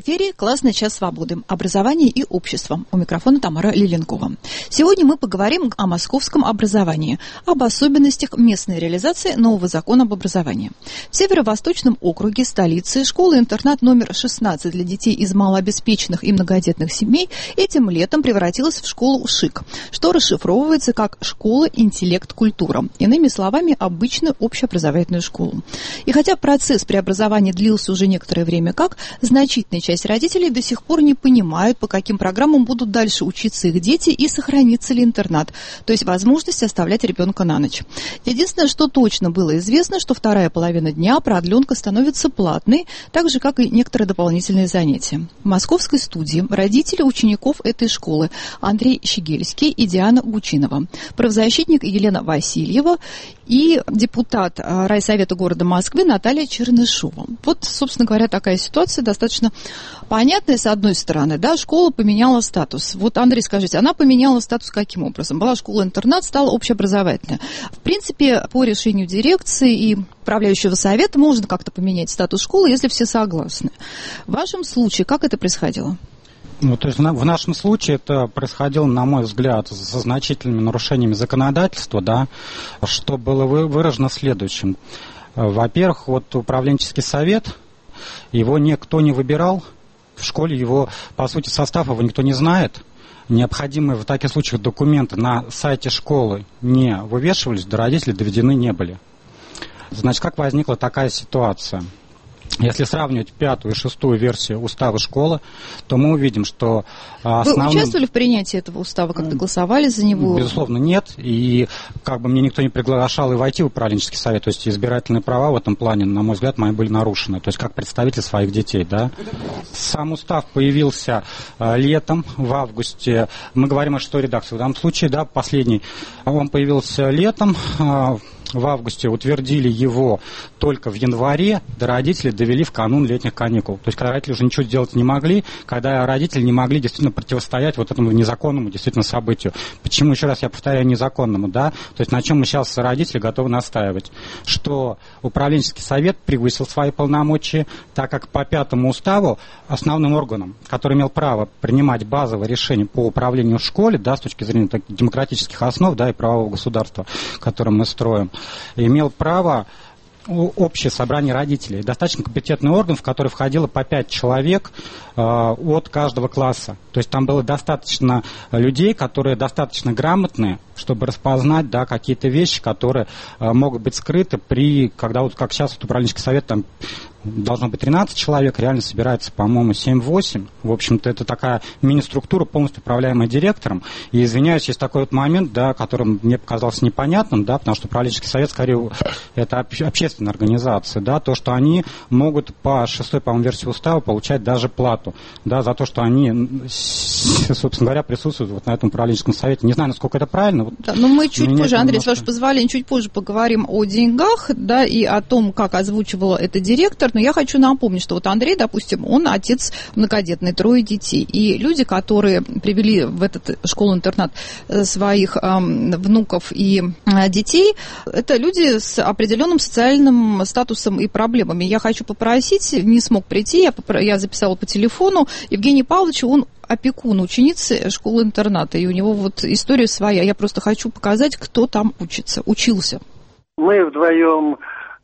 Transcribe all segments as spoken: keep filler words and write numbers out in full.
эфире «Классный час свободы. Образование и общество». У микрофона Тамара Лиленкова. Сегодня мы поговорим о московском образовании, об особенностях местной реализации нового закона об образовании. В Северо-Восточном округе столицы школа-интернат номер шестнадцать для детей из малообеспеченных и многодетных семей этим летом превратилась в школу ШИК, что расшифровывается как «Школа интеллект-культура». Иными словами, обычную общеобразовательную школу. И хотя процесс преобразования длился уже некоторое время как, значительная часть родителей до сих пор не понимают, по каким программам будут дальше учиться их дети и сохранится ли интернат, то есть возможность оставлять ребенка на ночь. Единственное, что точно было известно, что вторая половина дня продленка становится платной, так же, как и некоторые дополнительные занятия. В московской студии родители учеников этой школы Андрей Щегельский и Диана Гучинова, правозащитник Елена Васильева и депутат райсовета города Москвы Наталья Чернышова. Вот, собственно говоря, такая ситуация достаточно понятная, с одной стороны, да, школа поменяла статус. Вот, Андрей, скажите, она поменяла статус каким образом? Была школа-интернат, стала общеобразовательная. В принципе, по решению дирекции и управляющего совета можно как-то поменять статус школы, если все согласны. В вашем случае как это происходило? Ну, то есть в нашем случае это происходило, на мой взгляд, со значительными нарушениями законодательства, да, что было выражено следующим. Во-первых, вот управленческий совет, его никто не выбирал, в школе его, по сути, состав его никто не знает. Необходимые в таких случаях документы на сайте школы не вывешивались, до родителей доведены не были. Значит, как возникла такая ситуация? Если сравнивать пятую и шестую версию устава школы, то мы увидим, что основным... Вы участвовали в принятии этого устава, когда голосовали за него? Безусловно, нет. И как бы мне никто не приглашал и войти в управленческий совет. То есть избирательные права в этом плане, на мой взгляд, мои были нарушены. То есть как представитель своих детей, да. Сам устав появился э, летом, в августе. Мы говорим о шестой редакции. В данном случае, да, последний. Он появился летом. Э, В августе утвердили его только в январе, до родителей довели в канун летних каникул. То есть, когда родители уже ничего сделать не могли, когда родители не могли действительно противостоять вот этому незаконному действительно событию. Почему, еще раз я повторяю, незаконному, да? То есть, на чем мы сейчас родители готовы настаивать? Что управленческий совет превысил свои полномочия, так как по пятому уставу основным органом, который имел право принимать базовые решения по управлению в школе, да, с точки зрения так, демократических основ, да, и правового государства, которое мы строим, имел право общее собрание родителей. Достаточно компетентный орган, в который входило по пять человек э, от каждого класса. То есть там было достаточно людей, которые достаточно грамотные, чтобы распознать, да, какие-то вещи, которые э, могут быть скрыты при, когда вот как сейчас вот, управленческий совет там должно быть тринадцать человек, реально собирается, по-моему, семь-восемь. В общем-то, это такая мини-структура, полностью управляемая директором. И, извиняюсь, есть такой вот момент, да, который мне показался непонятным, да, потому что управленческий совет, скорее, это общественная организация, да, то, что они могут по шестой, по-моему, версии устава получать даже плату, да, за то, что они, собственно говоря, присутствуют вот на этом управленческом совете. Не знаю, насколько это правильно. Вот, да, но мы чуть позже, Андрей, немножко... с вашего позволения, чуть позже поговорим о деньгах, да, и о том, как озвучивала это директор. Но я хочу напомнить, что вот Андрей, допустим, он отец многодетный, трое детей. И люди, которые привели в эту школу-интернат своих э, внуков и э, детей, это люди с определенным социальным статусом и проблемами. Я хочу попросить, не смог прийти, я, попро... я записала по телефону, Евгений Павлович, он опекун ученицы школы-интерната, и у него вот история своя. Я просто хочу показать, кто там учится, учился. Мы вдвоем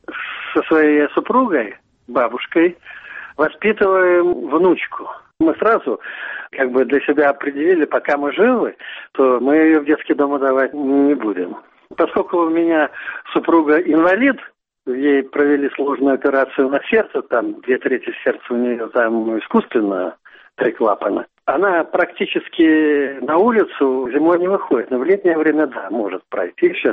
со своей супругой, бабушкой, воспитываем внучку. Мы сразу как бы для себя определили, пока мы живы, то мы ее в детский дом отдавать не будем. Поскольку у меня супруга инвалид, ей провели сложную операцию на сердце, там две трети сердца у нее там искусственно, три клапана. Она практически на улицу зимой не выходит, но в летнее время, да, может пройти сейчас.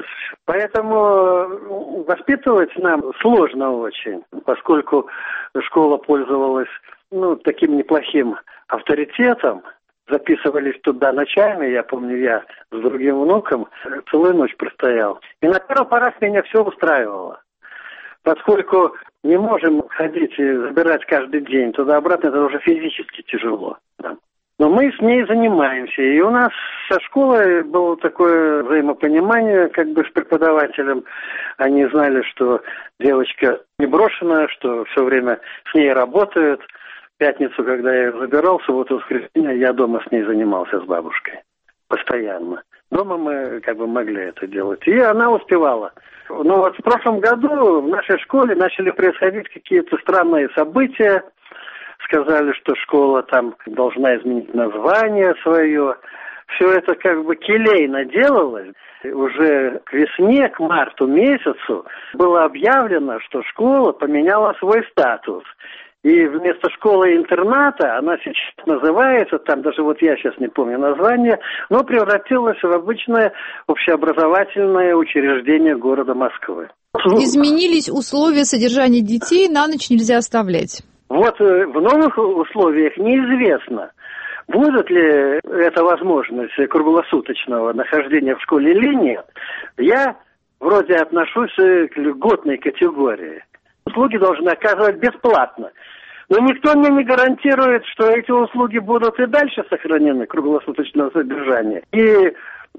Поэтому воспитывать нам сложно очень, поскольку школа пользовалась, ну, таким неплохим авторитетом. Записывались туда ночами, я помню, я с другим внуком целую ночь простоял. И на первый пораз меня все устраивало. Поскольку не можем ходить и забирать каждый день туда-обратно, это уже физически тяжело. Да. Но мы с ней занимаемся. И у нас со школой было такое взаимопонимание, как бы с преподавателем. Они знали, что девочка не брошена, что все время с ней работают. В пятницу, когда я ее забирал, в субботу, воскресенье, я дома с ней занимался, с бабушкой. Постоянно. Дома мы как бы могли это делать. И она успевала. Но вот в прошлом году в нашей школе начали происходить какие-то странные события. Сказали, что школа там должна изменить название свое. Все это как бы келейно делалось. Уже к весне, к марту месяцу было объявлено, что школа поменяла свой статус. И вместо школы-интерната она сейчас называется, там даже вот я сейчас не помню название, но превратилась в обычное общеобразовательное учреждение города Москвы. Изменились условия содержания детей, на ночь нельзя оставлять. Вот в новых условиях неизвестно, будет ли эта возможность круглосуточного нахождения в школе или нет. Я вроде отношусь к льготной категории. Услуги должны оказывать бесплатно. Но никто мне не гарантирует, что эти услуги будут и дальше сохранены, круглосуточного содержания. И э,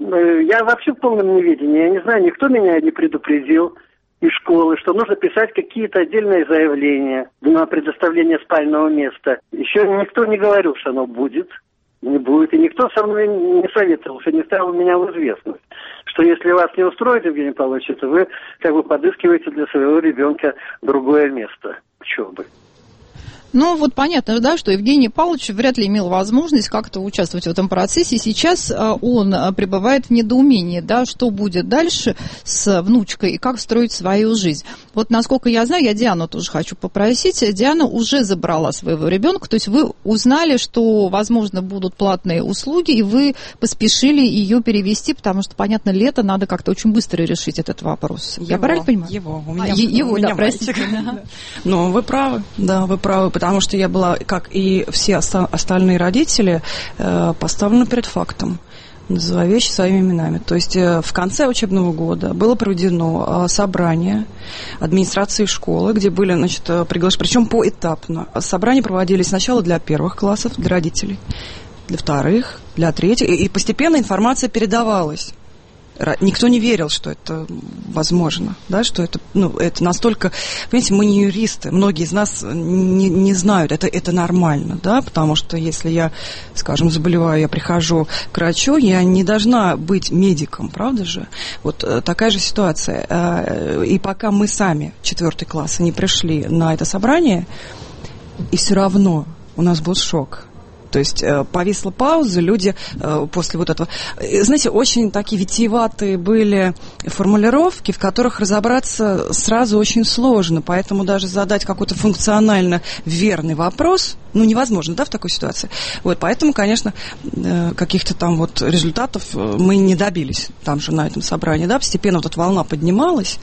я вообще в полном неведении. Я не знаю, никто меня не предупредил из школы, что нужно писать какие-то отдельные заявления на предоставление спального места. Еще никто не говорил, что оно будет, не будет. И никто со мной не советовался, не ставил меня в известность, что если вас не устроит, Евгений Павлович, то вы как бы подыскиваете для своего ребенка другое место учебы. Ну, вот понятно, да, что Евгений Павлович вряд ли имел возможность как-то участвовать в этом процессе. Сейчас он пребывает в недоумении, да, что будет дальше с внучкой и как строить свою жизнь. Вот, насколько я знаю, я Диану тоже хочу попросить. Диана уже забрала своего ребенка, то есть вы узнали, что, возможно, будут платные услуги, и вы поспешили ее перевести, потому что, понятно, лето, надо как-то очень быстро решить этот вопрос. Его, я правильно понимаю? Его, у меня, а, его, у меня да, простите. Ну, вы правы, да, вы правы. Потому что я была, как и все остальные родители, поставлена перед фактом, называя вещи своими именами. То есть в конце учебного года было проведено собрание администрации школы, где были, значит, приглашены, причем поэтапно. Собрания проводились сначала для первых классов, для родителей, для вторых, для третьих, и постепенно информация передавалась. Никто не верил, что это возможно, да, что это, ну, это настолько, понимаете, мы не юристы, многие из нас не, не знают, это, это нормально, да, потому что если я, скажем, заболеваю, я прихожу к врачу, я не должна быть медиком, правда же? Вот такая же ситуация. И пока мы сами, четвертый класс, не пришли на это собрание, и все равно у нас был шок. То есть э, повисла пауза, люди э, после вот этого... Знаете, очень такие витиеватые были формулировки, в которых разобраться сразу очень сложно, поэтому даже задать какой-то функционально верный вопрос, ну, невозможно, да, в такой ситуации. Вот, поэтому, конечно, э, каких-то там вот результатов мы не добились там же на этом собрании, да, постепенно вот эта волна поднималась,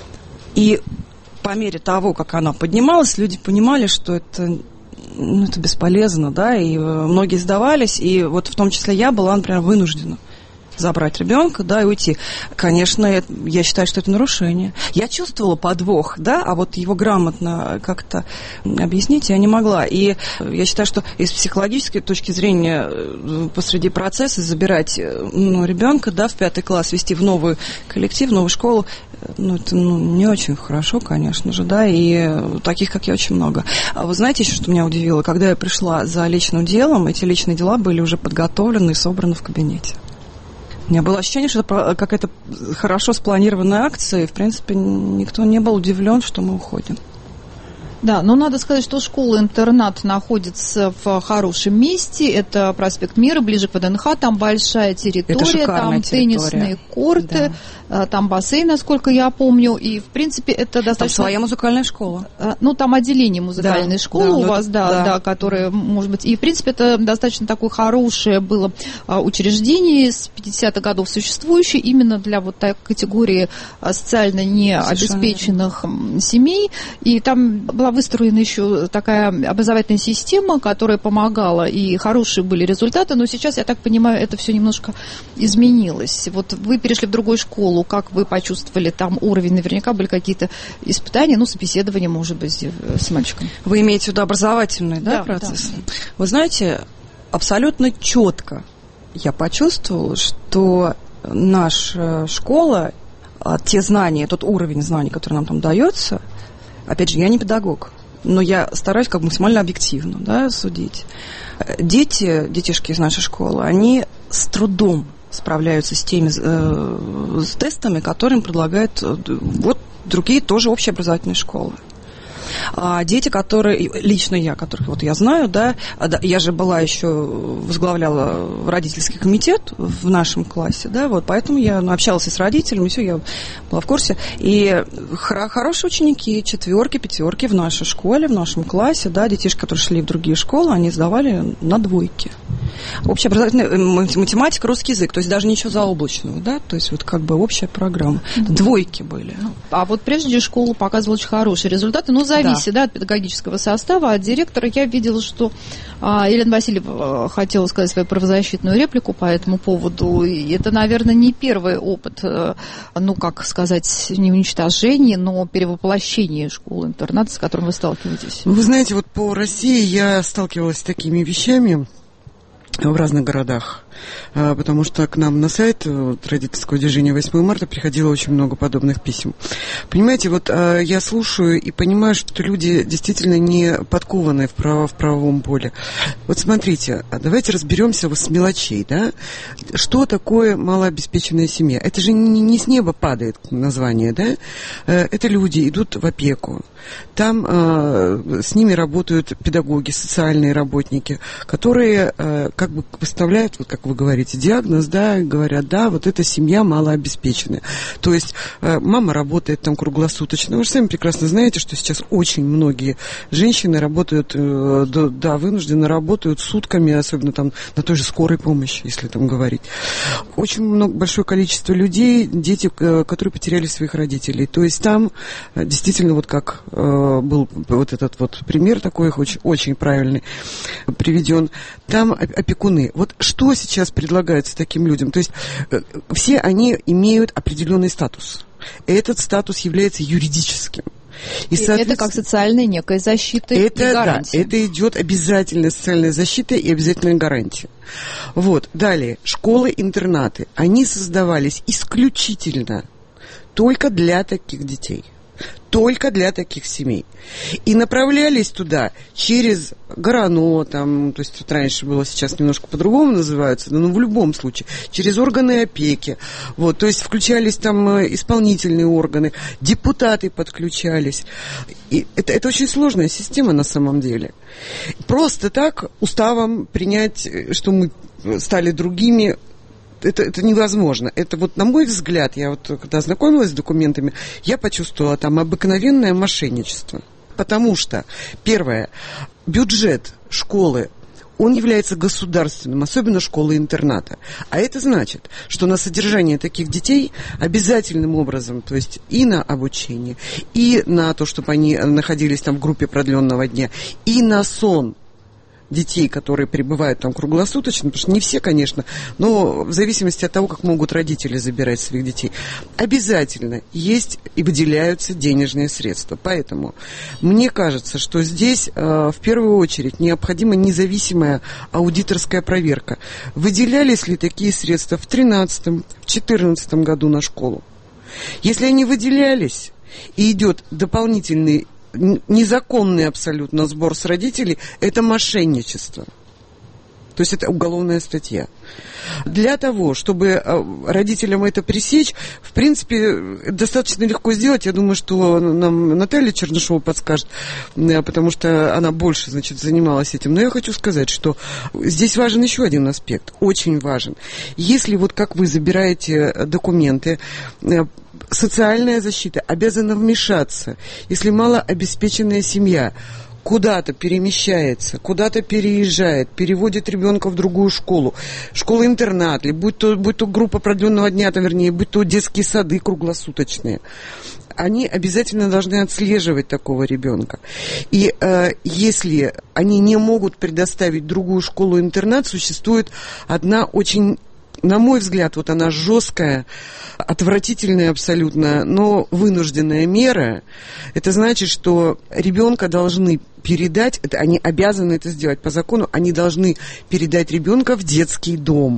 и по мере того, как она поднималась, люди понимали, что это... Ну, это бесполезно, да, и многие сдавались, и вот в том числе я была, например, вынуждена забрать ребенка, да, и уйти. Конечно, это, я считаю, что это нарушение. Я чувствовала подвох, да, а вот его грамотно как-то объяснить я не могла. И я считаю, что из психологической точки зрения посреди процесса забирать, ну, ребенка, да, в пятый класс, вести в новый коллектив, в новую школу, ну, это, ну, не очень хорошо, конечно же, да, и таких, как я, очень много. А вы знаете еще, что меня удивило? Когда я пришла за личным делом, эти личные дела были уже подготовлены и собраны в кабинете. У меня было ощущение, что это какая-то хорошо спланированная акция, и, в принципе, никто не был удивлен, что мы уходим. Да, но надо сказать, что школа-интернат находится в хорошем месте. Это проспект Мира, ближе к ВДНХ. Там большая территория, там территория. Теннисные корты, да. Там бассейн, насколько я помню. И, в принципе, это достаточно... Там своя музыкальная школа. Ну, там отделение музыкальной да, школы да, у вас, да, да, да, которое, может быть... И, в принципе, это достаточно такое хорошее было учреждение с пятидесятых годов существующее именно для вот такой категории социально необеспеченных семей. И там была выстроена еще такая образовательная система, которая помогала, и хорошие были результаты, но сейчас, я так понимаю, это все немножко изменилось. Вот вы перешли в другую школу, как вы почувствовали там уровень? Наверняка были какие-то испытания, ну, собеседования, может быть, с мальчиком. Вы имеете в виду образовательный, да, да, процесс? Да. Вы знаете, абсолютно четко я почувствовала, что наша школа, те знания, тот уровень знаний, который нам там дается, опять же, я не педагог, но я стараюсь как бы максимально объективно, да, судить. Дети, детишки из нашей школы, они с трудом справляются с теми э, с тестами, которые им предлагают вот другие тоже общеобразовательные школы. А дети, которые, лично я, которых вот я знаю, да, я же была еще, возглавляла родительский комитет в нашем классе, да, вот, поэтому я ну, общалась с родителями, все, я была в курсе. И хор- хорошие ученики, четверки, пятерки в нашей школе, в нашем классе, да, детишки, которые шли в другие школы, они сдавали на двойки. Общеобразовательная математика, русский язык, то есть даже ничего заоблачного, да, то есть вот как бы общая программа. Двойки были. А вот прежде школа показывала очень хорошие результаты, но зависит, да, да от педагогического состава, от директора. Я видела, что а, Елена Васильева хотела сказать свою правозащитную реплику по этому поводу. И это, наверное, не первый опыт, ну, как сказать, не уничтожения, но перевоплощения школы-интерната, с которым вы сталкиваетесь. Вы знаете, вот по России я сталкивалась с такими вещами в разных городах, потому что к нам на сайт вот, родительского движения восьмое марта приходило очень много подобных писем. Понимаете, вот я слушаю и понимаю, что люди действительно не подкованы в, право, в правовом поле. Вот смотрите, давайте разберемся вот с мелочей, да? Что такое малообеспеченная семья? Это же не, не с неба падает название, да? Это люди идут в опеку. Там э, с ними работают педагоги, социальные работники, которые э, как бы выставляют, вот как вы говорите, диагноз, да, говорят, да, вот эта семья малообеспеченная. То есть э, мама работает там круглосуточно. Вы же сами прекрасно знаете, что сейчас очень многие женщины работают, э, да, да, вынуждены работают сутками, особенно там на той же скорой помощи, если там говорить. Очень много, большое количество людей, дети, э, которые потеряли своих родителей. То есть там э, действительно вот как был вот этот вот пример такой очень, очень правильный приведен. Там опекуны. Вот что сейчас предлагается таким людям? То есть все они имеют определенный статус. Этот статус является юридическим. И, и это как социальная некая защита это, и гарантия. Да, это идет обязательная социальная защита и обязательная гарантия. Вот. Далее. Школы-интернаты. Они создавались исключительно только для таких детей. Только для таких семей. И направлялись туда через ГРАНО, там, то есть вот раньше было, сейчас немножко по-другому называются, но в любом случае, через органы опеки, вот, то есть включались там исполнительные органы, депутаты подключались. И это, это очень сложная система на самом деле. Просто так уставом принять, что мы стали другими, Это, это невозможно. Это вот, на мой взгляд, я вот когда ознакомилась с документами, я почувствовала там обыкновенное мошенничество. Потому что, первое, бюджет школы, он является государственным, особенно школы-интерната. А это значит, что на содержание таких детей обязательным образом, то есть и на обучение, и на то, чтобы они находились там в группе продленного дня, и на сон детей, которые пребывают там круглосуточно, потому что не все, конечно, но в зависимости от того, как могут родители забирать своих детей, обязательно есть и выделяются денежные средства. Поэтому мне кажется, что здесь э, в первую очередь необходима независимая аудиторская проверка. Выделялись ли такие средства в тринадцатом, в четырнадцатом году на школу? Если они выделялись, и идет дополнительный незаконный абсолютно сбор с родителей, это мошенничество. То есть это уголовная статья. Для того, чтобы родителям это пресечь, в принципе, достаточно легко сделать. Я думаю, что нам Наталья Чернышова подскажет, потому что она больше, значит, занималась этим. Но я хочу сказать, что здесь важен еще один аспект, очень важен. Если вот как вы забираете документы, социальная защита обязана вмешаться. Если малообеспеченная семья куда-то перемещается, куда-то переезжает, переводит ребенка в другую школу, школа-интернат, или будь то, будь то группа продленного дня, там, вернее, будь то детские сады круглосуточные, они обязательно должны отслеживать такого ребенка. И э, если они не могут предоставить другую школу-интернат, существует одна очень, на мой взгляд, вот она жесткая, отвратительная абсолютно, но вынужденная мера. Это значит, что ребенка должны передать, это, они обязаны это сделать по закону, они должны передать ребенка в детский дом.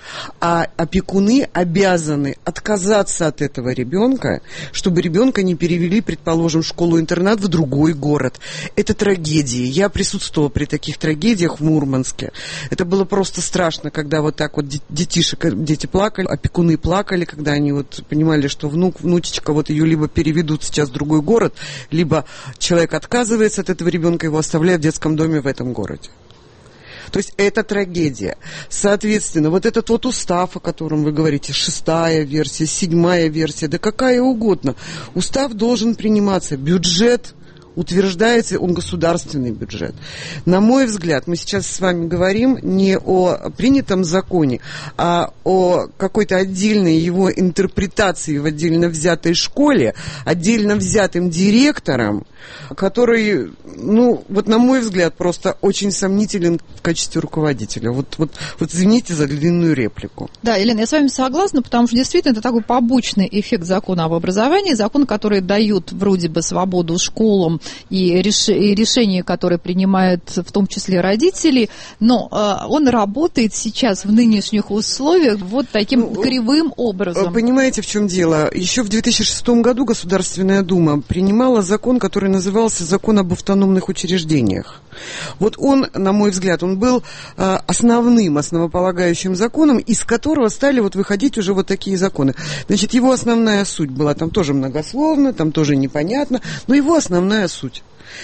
А опекуны обязаны отказаться от этого ребенка, чтобы ребенка не перевели, предположим, в школу-интернат в другой город. Это трагедия. Я присутствовала при таких трагедиях в Мурманске. Это было просто страшно, когда вот так вот детишек, дети плакали, опекуны плакали, когда они вот понимали, что внук, внучечка, вот ее либо переведут сейчас в другой город, либо человек отказывается от этого ребенка, его оставляют в детском доме в этом городе. То есть это трагедия. Соответственно, вот этот вот устав, о котором вы говорите, шестая версия, седьмая версия, да какая угодно, устав должен приниматься, бюджет утверждается, он государственный бюджет. На мой взгляд, мы сейчас с вами говорим не о принятом законе, а о какой-то отдельной его интерпретации в отдельно взятой школе, отдельно взятым директором, который, ну, вот на мой взгляд, просто очень сомнителен в качестве руководителя. Вот, вот, вот извините за длинную реплику. Да, Елена, я с вами согласна, потому что действительно это такой побочный эффект закона об образовании, закон, который дает вроде бы свободу школам и, реш... и решения, которые принимают в том числе родители, но э, он работает сейчас в нынешних условиях вот таким ну, кривым образом. Понимаете, в чем дело? Еще в две тысячи шестом году Государственная Дума принимала закон, который назывался «Закон об автономных учреждениях». Вот он, на мой взгляд, он был э, основным, основополагающим законом, из которого стали вот выходить уже вот такие законы. Значит, его основная суть была, там тоже многословно, там тоже непонятно, но его основная суть.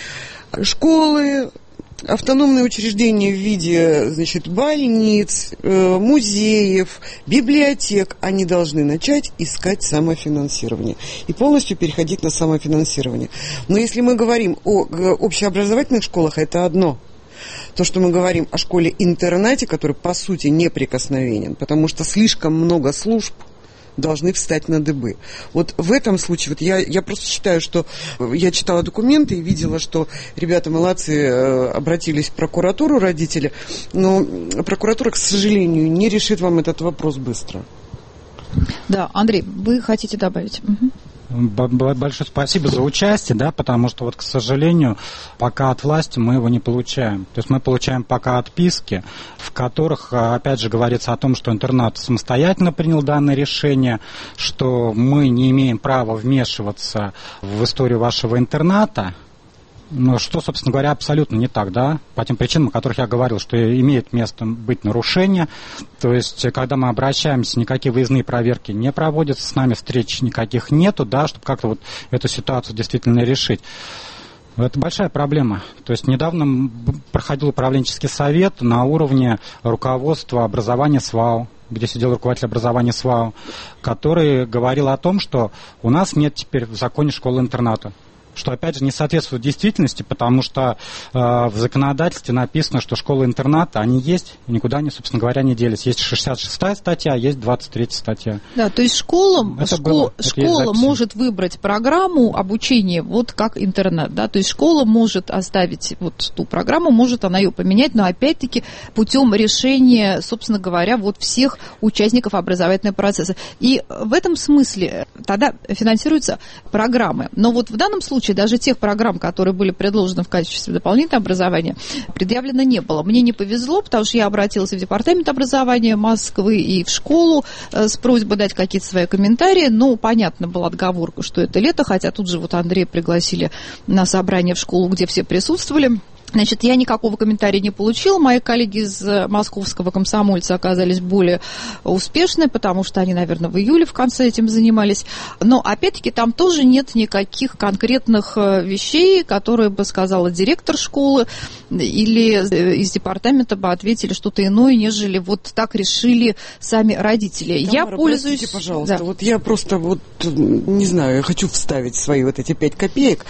Школы, автономные учреждения в виде, значит, больниц, э, музеев, библиотек, они должны начать искать самофинансирование и полностью переходить на самофинансирование. Но если мы говорим о общеобразовательных школах, это одно. То, что мы говорим о школе-интернате, который, по сути, неприкосновенен, потому что слишком много служб должны встать на дыбы. Вот в этом случае, вот я, я просто считаю, что я читала документы и видела, что ребята молодцы, э, обратились в прокуратуру, родители, но прокуратура, к сожалению, не решит вам этот вопрос быстро. Да, Андрей, вы хотите добавить? Угу. Большое спасибо за участие, да, потому что, вот, к сожалению, пока от власти мы его не получаем. То есть мы получаем пока отписки, в которых, опять же, говорится о том, что интернат самостоятельно принял данное решение, что мы не имеем права вмешиваться в историю вашего интерната. Ну, что, собственно говоря, абсолютно не так, да, по тем причинам, о которых я говорил, что имеет место быть нарушение. То есть, когда мы обращаемся, никакие выездные проверки не проводятся, с нами встреч никаких нету, да, чтобы как-то вот эту ситуацию действительно решить. Это большая проблема. То есть, недавно проходил управленческий совет на уровне руководства образования СВАУ, где сидел руководитель образования СВАУ, который говорил о том, что у нас нет теперь в законе школы-интерната. Что, опять же, не соответствует действительности, потому что э, в законодательстве написано, что школы-интерната, они есть, и никуда они, собственно говоря, не делись. Есть шестьдесят шестая статья, есть двадцать третья статья. Да, то есть школа, школ, было, школа может выбрать программу обучения вот как интернат, да, то есть школа может оставить вот ту программу, может она ее поменять, но опять-таки путем решения, собственно говоря, вот всех участников образовательного процесса. И в этом смысле тогда финансируются программы. Но вот в данном случае даже тех программ, которые были предложены в качестве дополнительного образования, предъявлено не было. Мне не повезло, потому что я обратилась в департамент образования Москвы и в школу с просьбой дать какие-то свои комментарии. Ну, понятно была отговорка, что это лето, хотя тут же вот Андрея пригласили на собрание в школу, где все присутствовали. Значит, я никакого комментария не получила. Мои коллеги из московского комсомольца оказались более успешны, потому что они, наверное, в июле в конце этим занимались. Но, опять-таки, там тоже нет никаких конкретных вещей, которые бы сказала директор школы или из департамента бы ответили что-то иное, нежели вот так решили сами родители. Тамара, я пользуюсь... простите, пожалуйста, да. вот я просто вот, не знаю, я хочу вставить свои вот эти пять копеек.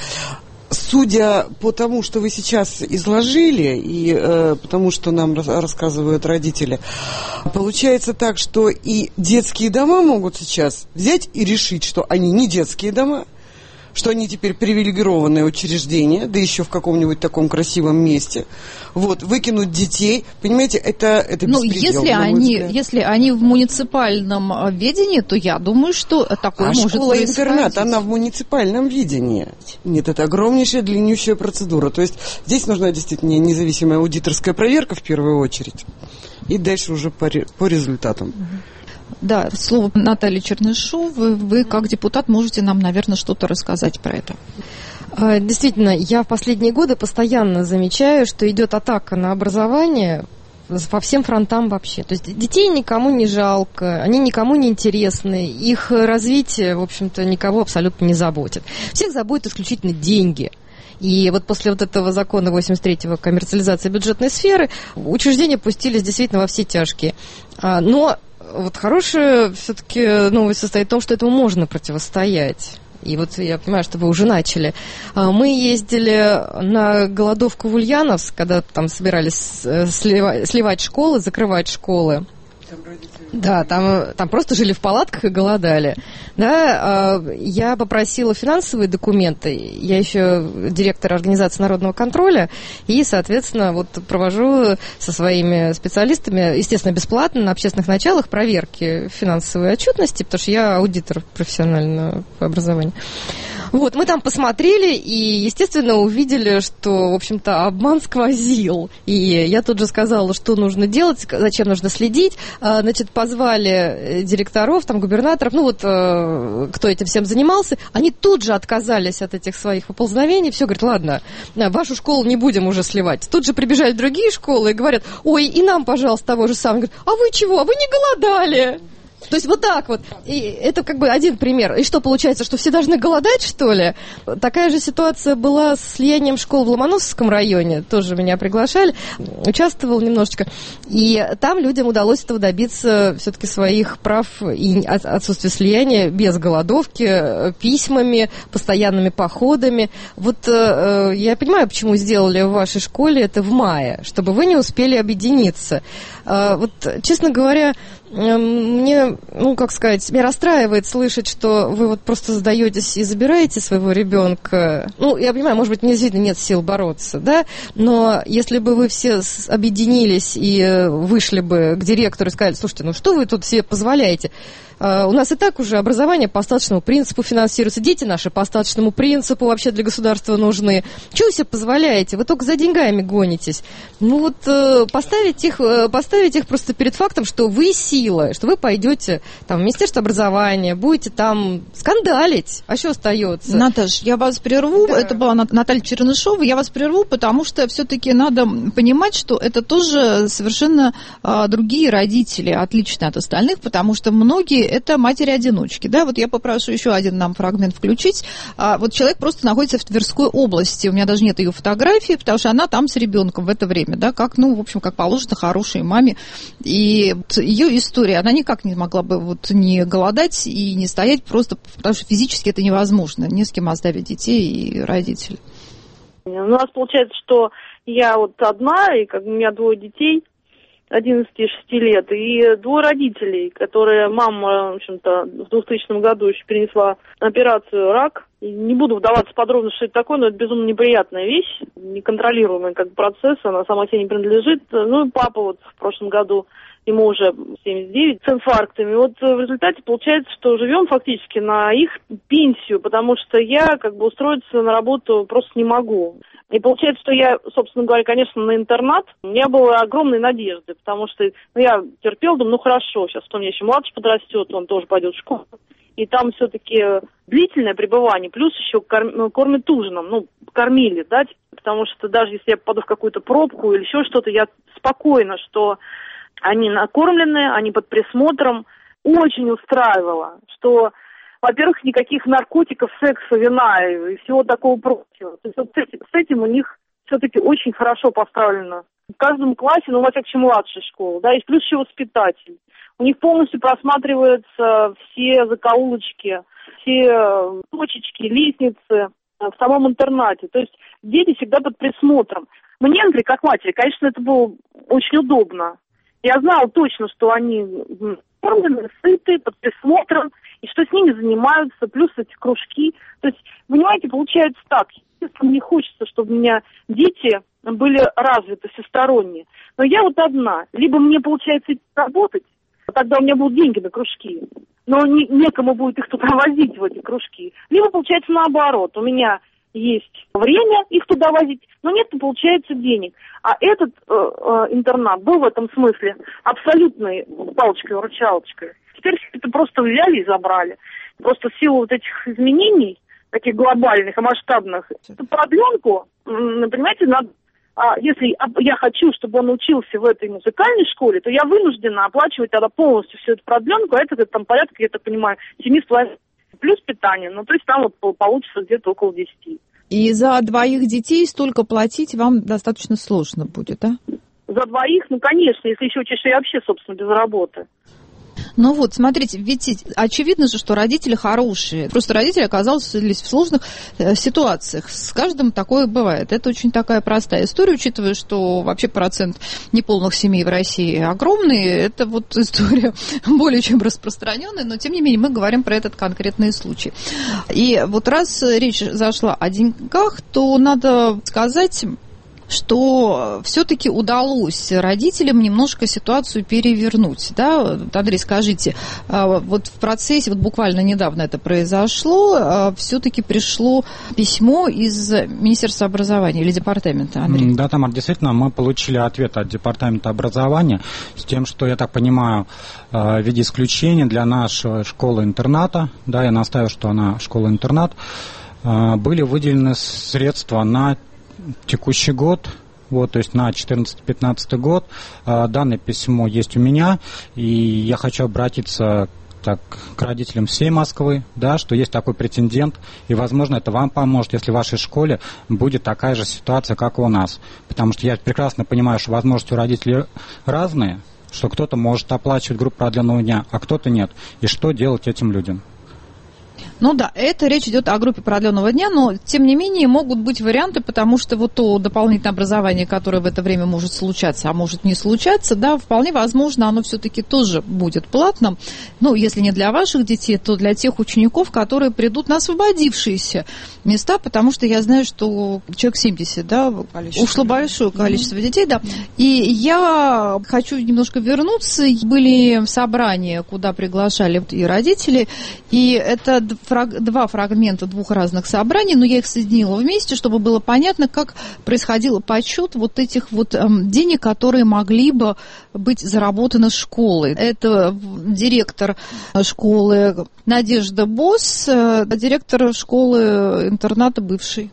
Судя по тому, что вы сейчас изложили, и э, потому что нам рас- рассказывают родители, получается так, что и детские дома могут сейчас взять и решить, что они не детские дома, что они теперь привилегированные учреждения, да еще в каком-нибудь таком красивом месте. Вот, выкинуть детей. Понимаете, это, это ну, беспредел. Если они, если они в муниципальном ведении, то я думаю, что такое а может происходить. А школа-интернат, она в муниципальном видении. Нет, это огромнейшая, длиннющая процедура. То есть здесь нужна действительно независимая аудиторская проверка в первую очередь. И дальше уже по, по результатам. Да, слово Наталье Чернышовой. Вы, как депутат, можете нам, наверное, что-то рассказать про это. Действительно, я в последние годы постоянно замечаю, что идет атака на образование по всем фронтам вообще. То есть детей никому не жалко, они никому не интересны, их развитие, в общем-то, никого абсолютно не заботит. Всех заботят исключительно деньги. И вот после вот этого закона восемьдесят третьего коммерциализации бюджетной сферы учреждения пустились действительно во все тяжкие. Но вот хорошая все-таки новость состоит в том, что этому можно противостоять. И вот я понимаю, что вы уже начали. Мы ездили на голодовку в Ульяновск, когда там собирались сливать, сливать школы, закрывать школы. Да, там, там просто жили в палатках и голодали. Да, я попросила финансовые документы. Я еще директор организации народного контроля. И, соответственно, вот провожу со своими специалистами, естественно, бесплатно, на общественных началах проверки финансовой отчетности, потому что я аудитор профессионально по образованию. Вот, мы там посмотрели и, естественно, увидели, что, в общем-то, обман сквозил. И я тут же сказала, что нужно делать, зачем нужно следить. Значит, позвали директоров, там, губернаторов, ну вот, кто этим всем занимался. Они тут же отказались от этих своих поползновений. Все, говорят, ладно, вашу школу не будем уже сливать. Тут же прибежали другие школы и говорят, ой, и нам, пожалуйста, того же самого. Говорят, а вы чего, а вы не голодали? То есть вот так вот. И это как бы один пример. И что получается, что все должны голодать, что ли? Такая же ситуация была с слиянием школ в Ломоносовском районе. Тоже меня приглашали. Участвовал немножечко. И там людям удалось этого добиться все-таки своих прав и отсутствия слияния без голодовки, письмами, постоянными походами. Вот э, я понимаю, почему сделали в вашей школе это в мае, чтобы вы не успели объединиться. Э, вот, честно говоря, мне, ну, как сказать, меня расстраивает слышать, что вы вот просто сдаетесь и забираете своего ребенка. Ну, я понимаю, может быть, мне действительно нет сил бороться, да, но если бы вы все объединились и вышли бы к директору и сказали, слушайте, ну что вы тут себе позволяете? У нас и так уже образование по остаточному принципу финансируется, дети наши по остаточному принципу вообще для государства нужны. Чего вы себе позволяете? Вы только за деньгами гонитесь. Ну вот поставить их, поставить их просто перед фактом, что вы сила, что вы пойдете там, в Министерство образования, будете там скандалить. А что остается? Наташ, я вас прерву. Да. Это была Наталья Чернышова. Я вас прерву, потому что все-таки надо понимать, что это тоже совершенно а, другие родители, отличные от остальных, потому что многие это матери-одиночки. Да, вот я попрошу еще один нам фрагмент включить. А, вот человек просто находится в Тверской области. У меня даже нет ее фотографии, потому что она там с ребенком в это время, да, как, ну, в общем, как положено хорошей маме. И ее история, она никак не могла бы вот не голодать и не стоять просто, потому что физически это невозможно. Не с кем оставить детей и родителей. У нас получается, что я вот одна, и как у меня двое детей, одиннадцать и шесть лет, и двое родителей, которые мама, в общем-то, в двухтысячном году еще перенесла операцию рак. И не буду вдаваться в подробности, что это такое, но это безумно неприятная вещь, неконтролируемый как процесс, она сама себе не принадлежит. Ну и папа вот в прошлом году, ему уже семьдесят девять, с инфарктами. Вот в результате получается, что живем фактически на их пенсию, потому что я как бы устроиться на работу просто не могу. И получается, что я, собственно говоря, конечно, на интернат, у меня было огромной надежды, потому что ну, я терпела, думаю, ну хорошо, сейчас у меня еще младший подрастет, он тоже пойдет в школу. И там все-таки длительное пребывание, плюс еще корм, кормят ужином, ну, кормили, да, потому что даже если я попаду в какую-то пробку или еще что-то, я спокойна, что они накормлены, они под присмотром. Очень устраивало, что, во-первых, никаких наркотиков, секса, вина и всего такого прочего. То есть вот с этим, с этим у них все-таки очень хорошо поставлено. В каждом классе, ну, во всяком случае, младшей школы, да, есть плюс еще воспитатель. У них полностью просматриваются все закоулочки, все точечки, лестницы в самом интернате. То есть дети всегда под присмотром. Мне, например, как матери, конечно, это было очень удобно. Я знала точно, что они кормлены, сыты, под присмотром, и что с ними занимаются, плюс эти кружки. То есть, понимаете, получается так. Естественно, мне хочется, чтобы у меня дети были развиты всесторонне. Но я вот одна. Либо мне получается идти работать, тогда у меня будут деньги на кружки, но не, некому будет их туда возить в эти кружки. Либо получается наоборот. У меня есть время их туда возить, но нет, получается, денег. А этот э, э, интернат был в этом смысле абсолютной палочкой-выручалочкой. Теперь это просто взяли и забрали. Просто в силу вот этих изменений, таких глобальных и масштабных, эту продленку, понимаете, надо, а если я хочу, чтобы он учился в этой музыкальной школе, то я вынуждена оплачивать тогда полностью всю эту продленку, а это, это там порядка, я так понимаю, семь с половиной плюс питание, ну то есть там вот получится где-то около десяти. И за двоих детей столько платить вам достаточно сложно будет, да? За двоих, ну конечно, если еще учесть, что я вообще, собственно, без работы. Ну вот, смотрите, ведь очевидно же, что родители хорошие. Просто родители оказались в сложных э, ситуациях. С каждым такое бывает. Это очень такая простая история, учитывая, что вообще процент неполных семей в России огромный. Это вот история более чем распространенная, но тем не менее мы говорим про этот конкретный случай. И вот раз речь зашла о деньгах, то надо сказать, что все-таки удалось родителям немножко ситуацию перевернуть. Да? Андрей, скажите, вот в процессе, вот буквально недавно это произошло, все-таки пришло письмо из Министерства образования или департамента, Андрей? Да, Тамара, действительно, мы получили ответ от департамента образования с тем, что, я так понимаю, в виде исключения для нашей школы-интерната, да, я настаиваю, что она школа-интернат, были выделены средства на текущий год, вот, то есть на четырнадцатый-пятнадцатый год. Данное письмо есть у меня, и я хочу обратиться так, к родителям всей Москвы, да, что есть такой претендент, и, возможно, это вам поможет, если в вашей школе будет такая же ситуация, как и у нас. Потому что я прекрасно понимаю, что возможности у родителей разные, что кто-то может оплачивать группу продленного дня, а кто-то нет. И что делать этим людям? Ну да, это речь идет о группе продленного дня, но тем не менее могут быть варианты, потому что вот то дополнительное образование, которое в это время может случаться, а может не случаться, да, вполне возможно, оно все-таки тоже будет платным. Ну, если не для ваших детей, то для тех учеников, которые придут на освободившиеся места, потому что я знаю, что человек семьдесят, да, количество. Ушло большое количество mm-hmm. детей, да. И я хочу немножко вернуться. Были собрания, куда приглашали и родители, и это два фрагмента двух разных собраний, но я их соединила вместе, чтобы было понятно, как происходил подсчет вот этих вот эм, денег, которые могли бы быть заработаны школой. Это директор школы Надежда Босс, э, директор школы-интерната бывшей.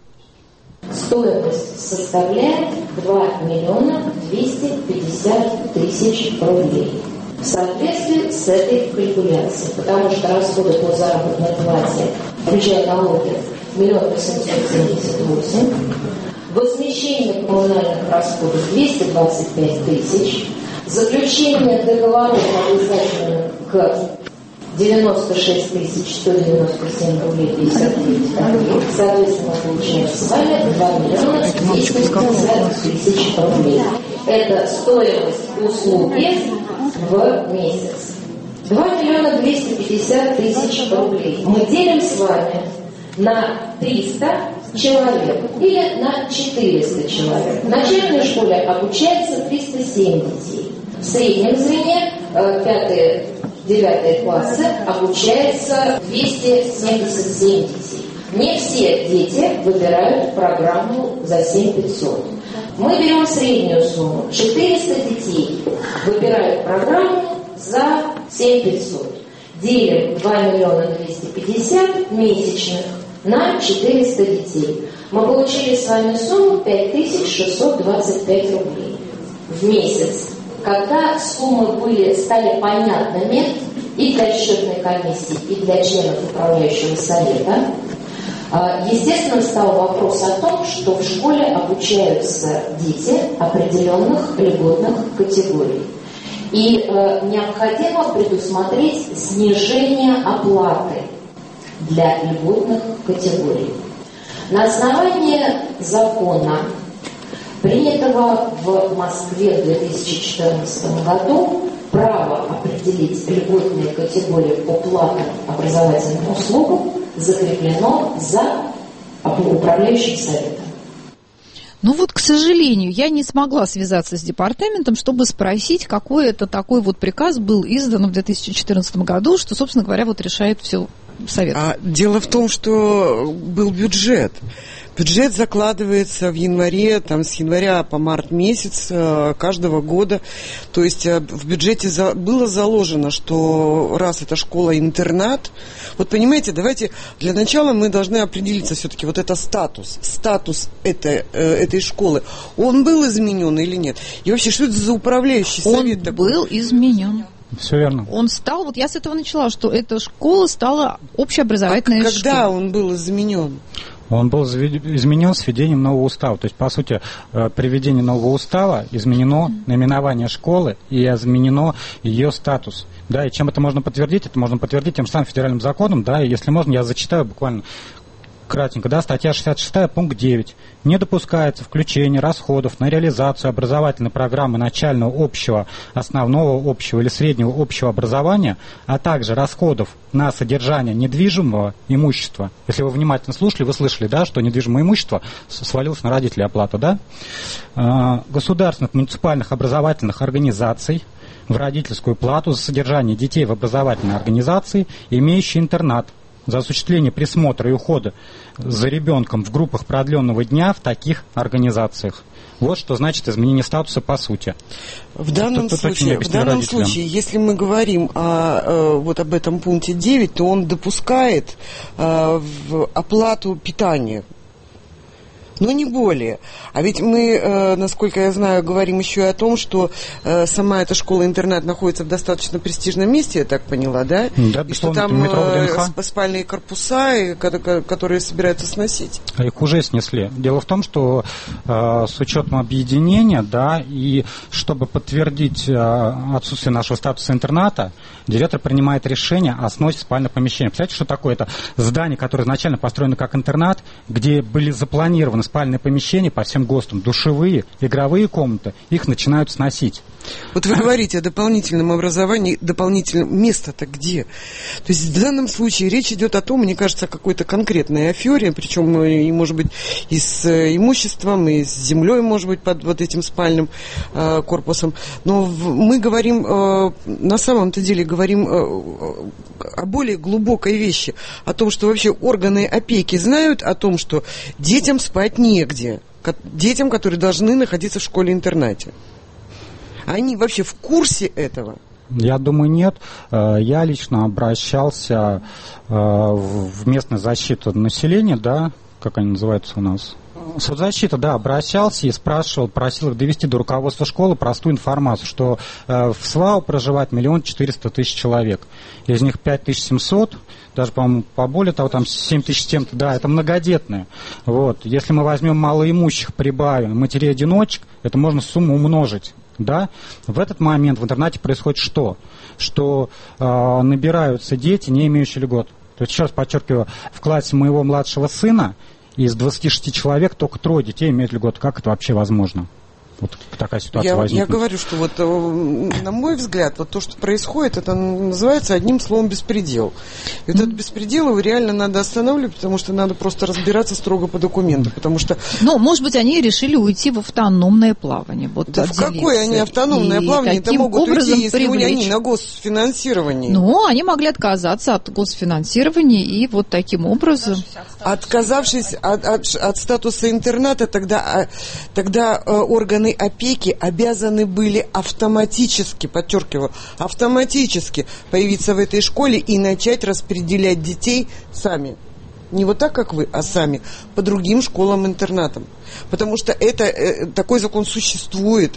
Стоимость составляет два миллиона двести пятьдесят тысяч рублей. В соответствии с этой калькуляцией, потому что расходы по заработной плате, включая налоги, один восемьсот семьдесят восемь тысяч, возмещение коммунальных расходов двести двадцать пять тысяч, заключение договоров, обязательных к девяносто шесть тысяч сто девяносто семь рублей пятьдесят девять копеек. Соответственно, получаем с вами два миллиона двести пятьдесят тысяч рублей. Это стоимость услуги в месяц. два миллиона двести пятьдесят тысяч рублей мы делим с вами на триста человек или на четыреста человек. В начальной школе обучается триста семь детей. В среднем звене пятые, девятые классы обучается двести семьдесят семь детей. Не все дети выбирают программу за семь тысяч пятьсот. Мы берем среднюю сумму. четыреста детей выбирают программу за семь тысяч пятьсот. Делим два миллиона двести пятьдесят месячных на четыреста детей. Мы получили с вами сумму пять тысяч шестьсот двадцать пять рублей в месяц. Когда суммы были, стали понятными и для счетной комиссии, и для членов управляющего совета, естественно, стал вопрос о том, что в школе обучаются дети определенных льготных категорий. И э, необходимо предусмотреть снижение оплаты для льготных категорий. На основании закона, принятого в Москве в две тысячи четырнадцатом году, право определить льготные категории по платным образовательным услугам закреплено за управляющим советом. Ну вот, к сожалению, я не смогла связаться с департаментом, чтобы спросить, какой это такой вот приказ был издан в две тысячи четырнадцатом году, что, собственно говоря, вот решает все совет. А дело в том, что был бюджет. Бюджет закладывается в январе, там, с января по март месяц э, каждого года. То есть э, в бюджете за, было заложено, что раз это школа-интернат, вот понимаете, давайте для начала мы должны определиться все-таки, вот это статус, статус этой, э, этой школы, он был изменен или нет? И вообще, что это за управляющий совет Он такой? был изменен. Все верно. Он стал, вот я с этого начала, что эта школа стала общеобразовательной а школой. когда он был изменен? Он был изменен с введением нового устава. То есть, по сути, при введении нового устава изменено наименование школы и изменено ее статус. Да, и чем это можно подтвердить? Это можно подтвердить тем самым федеральным законом, да, и если можно, я зачитаю буквально кратенько, да, статья шестьдесят шесть, пункт девять. Не допускается включение расходов на реализацию образовательной программы начального общего, основного общего или среднего общего образования, а также расходов на содержание недвижимого имущества. Если вы внимательно слушали, вы слышали, да, что недвижимое имущество свалилось на родителей оплата, да? Государственных муниципальных образовательных организаций в родительскую плату за содержание детей в образовательной организации, имеющей интернат, за осуществление присмотра и ухода за ребенком в группах продленного дня в таких организациях. Вот что значит изменение статуса по сути. В данном, тут, тут случае, в данном случае, если мы говорим о, вот об этом пункте девять, то он допускает в оплату питания. Но не более. А ведь мы, э, насколько я знаю, говорим еще и о том, что э, сама эта школа-интернат находится в достаточно престижном месте, я так поняла, да? Да, и что там э, спальные корпуса, и, которые собираются сносить. А их уже снесли. Дело в том, что э, с учетом объединения, да, и чтобы подтвердить э, отсутствие нашего статуса интерната, директор принимает решение о сносе спальных помещений. Представляете, что такое? Это здание, которое изначально построено как интернат, где были запланированы спальные помещения по всем ГОСТам, душевые, игровые комнаты, их начинают сносить. Вот вы говорите о дополнительном образовании, дополнительном место-то где? То есть в данном случае речь идет о том, мне кажется, о какой-то конкретной афере, причем и, может быть, и с имуществом, и с землей, может быть, под вот этим спальным э, корпусом. Но в, мы говорим, э, на самом-то деле говорим э, о более глубокой вещи, о том, что вообще органы опеки знают о том, что детям спать негде, детям, которые должны находиться в школе-интернате. Они вообще в курсе этого? Я думаю, нет. Я лично обращался в местную защиту населения, да, как они называются у нас? Соцзащита, да, обращался и спрашивал, просил их довести до руководства школы простую информацию, что в СВАУ проживает миллион четыреста тысяч человек. Из них пять тысяч семьсот, даже, по-моему, поболее того, там семь тысяч тем-то, да, это многодетные. Вот. Если мы возьмем малоимущих, прибавим матерей-одиночек, это можно сумму умножить. Да? В этот момент в интернате происходит что? Что э, набираются дети, не имеющие льгот. То есть, еще раз подчеркиваю, в классе моего младшего сына из двадцати шести человек только трое детей имеют льготу. Как это вообще возможно? Вот такая ситуация я, возникнет. Я говорю, что вот, на мой взгляд, вот то, что происходит, это называется одним словом беспредел. И вот mm. этот беспредел его реально надо останавливать, потому что надо просто разбираться строго по документам, потому что... Ну, может быть, они решили уйти в автономное плавание. Вот, да в какое они автономное и плавание? Это могут уйти, если привлечь... они на госфинансировании. Ну, они могли отказаться от госфинансирования и вот таким образом... Отказавшись от, от, от статуса интерната, тогда, тогда органы опеки обязаны были автоматически, подчеркиваю, автоматически появиться в этой школе и начать распределять детей сами. Не вот так, как вы, а сами, по другим школам-интернатам. Потому что это, такой закон существует,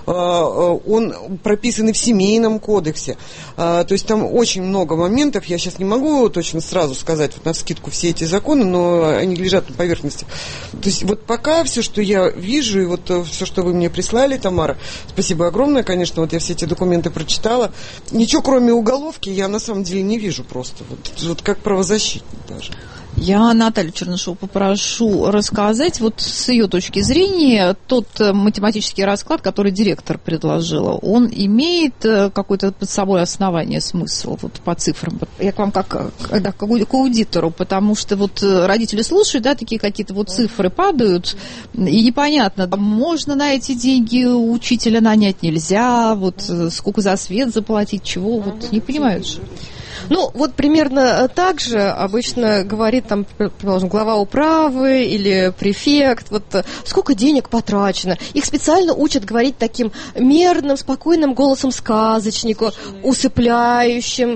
он прописан и в Семейном кодексе. То есть там очень много моментов, я сейчас не могу точно сразу сказать вот навскидку все эти законы, но они лежат на поверхности. То есть вот пока все, что я вижу, и вот все, что вы мне прислали, Тамара, спасибо огромное, конечно, вот я все эти документы прочитала. Ничего, кроме уголовки, я на самом деле не вижу просто, вот, вот как правозащитник даже. Я Наталью Чернышеву попрошу рассказать, вот с ее точки зрения, тот математический расклад, который директор предложила, он имеет какое-то под собой основание, смысл, вот по цифрам? Я к вам как, да, к аудитору, потому что вот родители слушают, да, такие какие-то вот цифры падают, и непонятно, можно на эти деньги учителя нанять, нельзя, вот сколько за свет заплатить, чего, вот не понимают же. Ну, вот примерно так же обычно говорит, там, предположим, глава управы или префект, вот сколько денег потрачено. Их специально учат говорить таким мерным, спокойным голосом сказочнику, усыпляющим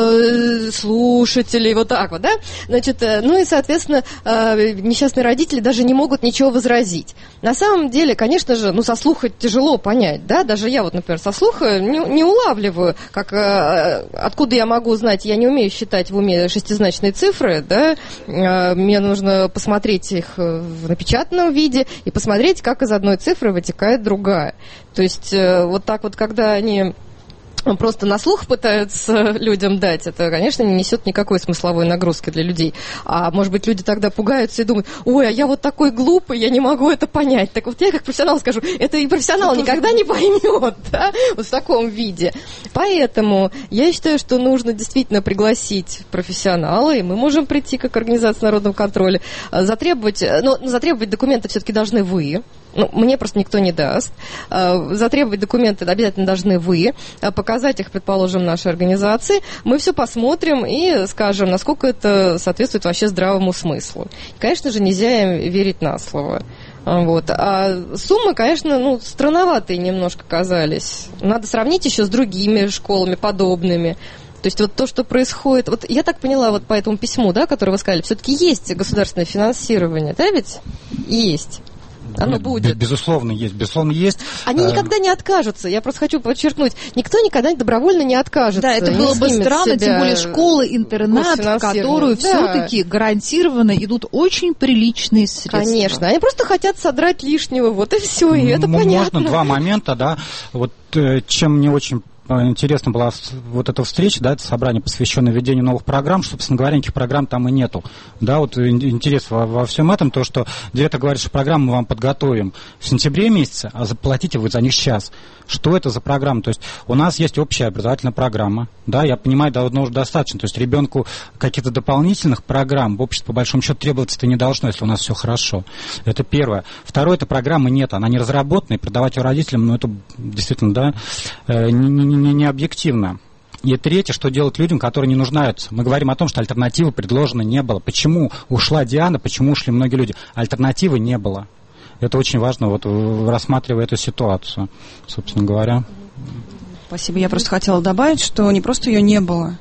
э, слушателей, вот так вот, да? Значит, ну и, соответственно, э, несчастные родители даже не могут ничего возразить. На самом деле, конечно же, ну, со слуха тяжело понять, да? Даже я вот, например, со слуха не, не улавливаю, как, э, откуда я могу знать, я не умею считать в уме шестизначные цифры, да? Э, мне нужно посмотреть их в напечатанном виде и посмотреть, как из одной цифры вытекает другая. То есть э, вот так вот, когда они просто на слух пытаются людям дать, это, конечно, не несет никакой смысловой нагрузки для людей. А может быть, люди тогда пугаются и думают: ой, а я вот такой глупый, я не могу это понять. Так вот я как профессионал скажу, это и профессионал никогда не поймет, да, вот в таком виде. Поэтому я считаю, что нужно действительно пригласить профессионала, и мы можем прийти как организация народного контроля, затребовать, но затребовать документы все-таки должны вы. Ну, мне просто никто не даст. Затребовать документы обязательно должны вы, показать их, предположим, нашей организации. Мы все посмотрим и скажем, насколько это соответствует вообще здравому смыслу. Конечно же, нельзя им верить на слово. Вот. А суммы, конечно, ну, странноватые немножко казались. Надо сравнить еще с другими школами подобными. То есть вот то, что происходит... Вот я так поняла вот по этому письму, да, которое вы сказали, все-таки есть государственное финансирование, да ведь? Есть. Оно Нет, будет. Безусловно, есть. Безусловно, есть. Они никогда не откажутся. Я просто хочу подчеркнуть, никто никогда добровольно не откажется. Да, это было бы странно, тем более школа-интернат, в которую да. все-таки гарантированно идут очень приличные средства. Конечно. Они просто хотят содрать лишнего, вот и все, и это Можно понятно. Можно два момента, да. Вот чем мне очень интересно была вот эта встреча, да, это собрание, посвященное введению новых программ, что, собственно говоря, никаких программ там и нету. Да, вот интерес во, во всем этом, то, что директор говорит, что программу мы вам подготовим в сентябре месяце, а заплатите вы за них сейчас. Что это за программа? То есть у нас есть общая образовательная программа, да, я понимаю, давно уже достаточно, то есть ребенку каких-то дополнительных программ в обществе, по большому счету, требоваться-то не должно, если у нас все хорошо. Это первое. Второе, этой программы нет, она не разработана, и продавать ее родителям, ну, это действительно, да, не, не Не, не объективно. И третье, что делать людям, которые не нуждаются. Мы говорим о том, что альтернативы предложено не было. Почему ушла Диана, почему ушли многие люди? Альтернативы не было. Это очень важно, вот, рассматривая эту ситуацию, собственно говоря. Спасибо. Я просто хотела добавить, что не просто ее не было,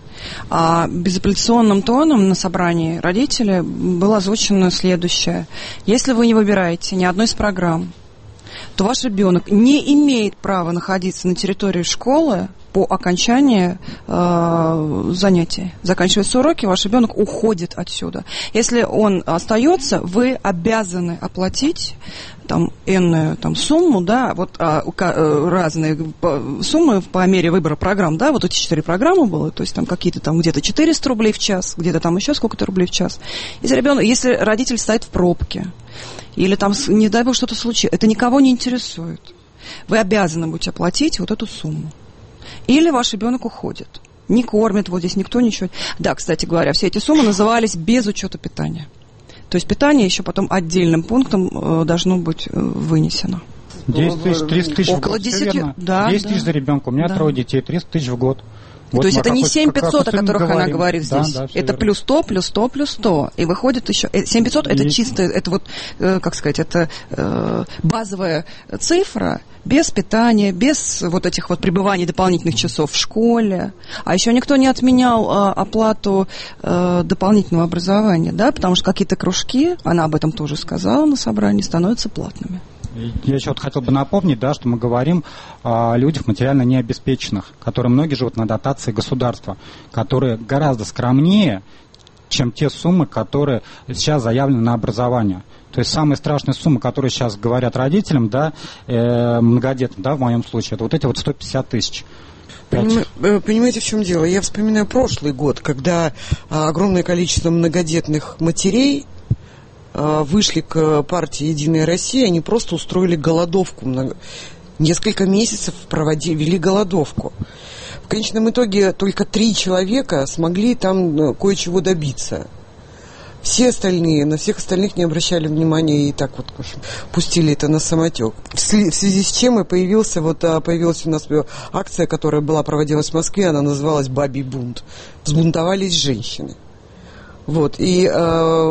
а безапелляционным тоном на собрании родителей было озвучено следующее. Если вы не выбираете ни одной из программ, то ваш ребенок не имеет права находиться на территории школы по окончании э, занятий. Заканчиваются уроки, ваш ребенок уходит отсюда. Если он остается, вы обязаны оплатить там энную там, сумму, да, вот а, разные суммы по мере выбора программ, да, вот эти четыре программы было, то есть там какие-то там где-то четыреста рублей в час, где-то там еще сколько-то рублей в час. Если ребенок, если родитель стоит в пробке, или там, не дай бог, что-то случилось, это никого не интересует. Вы обязаны будете оплатить вот эту сумму. Или ваш ребенок уходит. Не кормит вот здесь никто ничего. Да, кстати говоря, все эти суммы назывались без учета питания. То есть питание еще потом отдельным пунктом э, должно быть э, вынесено. десять тысяч, триста тысяч около в год, десяти, да, десять да. тысяч за ребенка. У меня да. трое детей, триста тысяч в год. Вот то есть это не семь как, пятьсот, как о которых говорим. она говорит здесь. Да, да, это верно. плюс сто, плюс сто, плюс сто. И выходит еще... семь пятьсот это И... чисто, это вот, э, как сказать, это э, базовая цифра, без питания, без вот этих вот пребываний дополнительных часов в школе. А еще никто не отменял э, оплату э, дополнительного образования, да, потому что какие-то кружки, она об этом тоже сказала на собрании, становятся платными. Я еще вот хотел бы напомнить, да, что мы говорим о людях материально необеспеченных, которые многие живут на дотации государства, которые гораздо скромнее, чем те суммы, которые сейчас заявлены на образование. То есть самые страшные суммы, которые сейчас говорят родителям, да, э, многодетным, да, в моем случае, это вот эти вот сто пятьдесят тысяч. Понимаете, в чем дело? Я вспоминаю прошлый год, когда огромное количество многодетных матерей вышли к партии «Единая Россия», они просто устроили голодовку. Несколько месяцев проводили, вели голодовку. В конечном итоге только три человека смогли там кое-чего добиться. Все остальные, на всех остальных не обращали внимания и так вот, в общем, пустили это на самотек. В связи с чем и появился, вот, появилась у нас акция, которая была, проводилась в Москве, она называлась «Бабий бунт». Взбунтовались женщины. Вот, и э,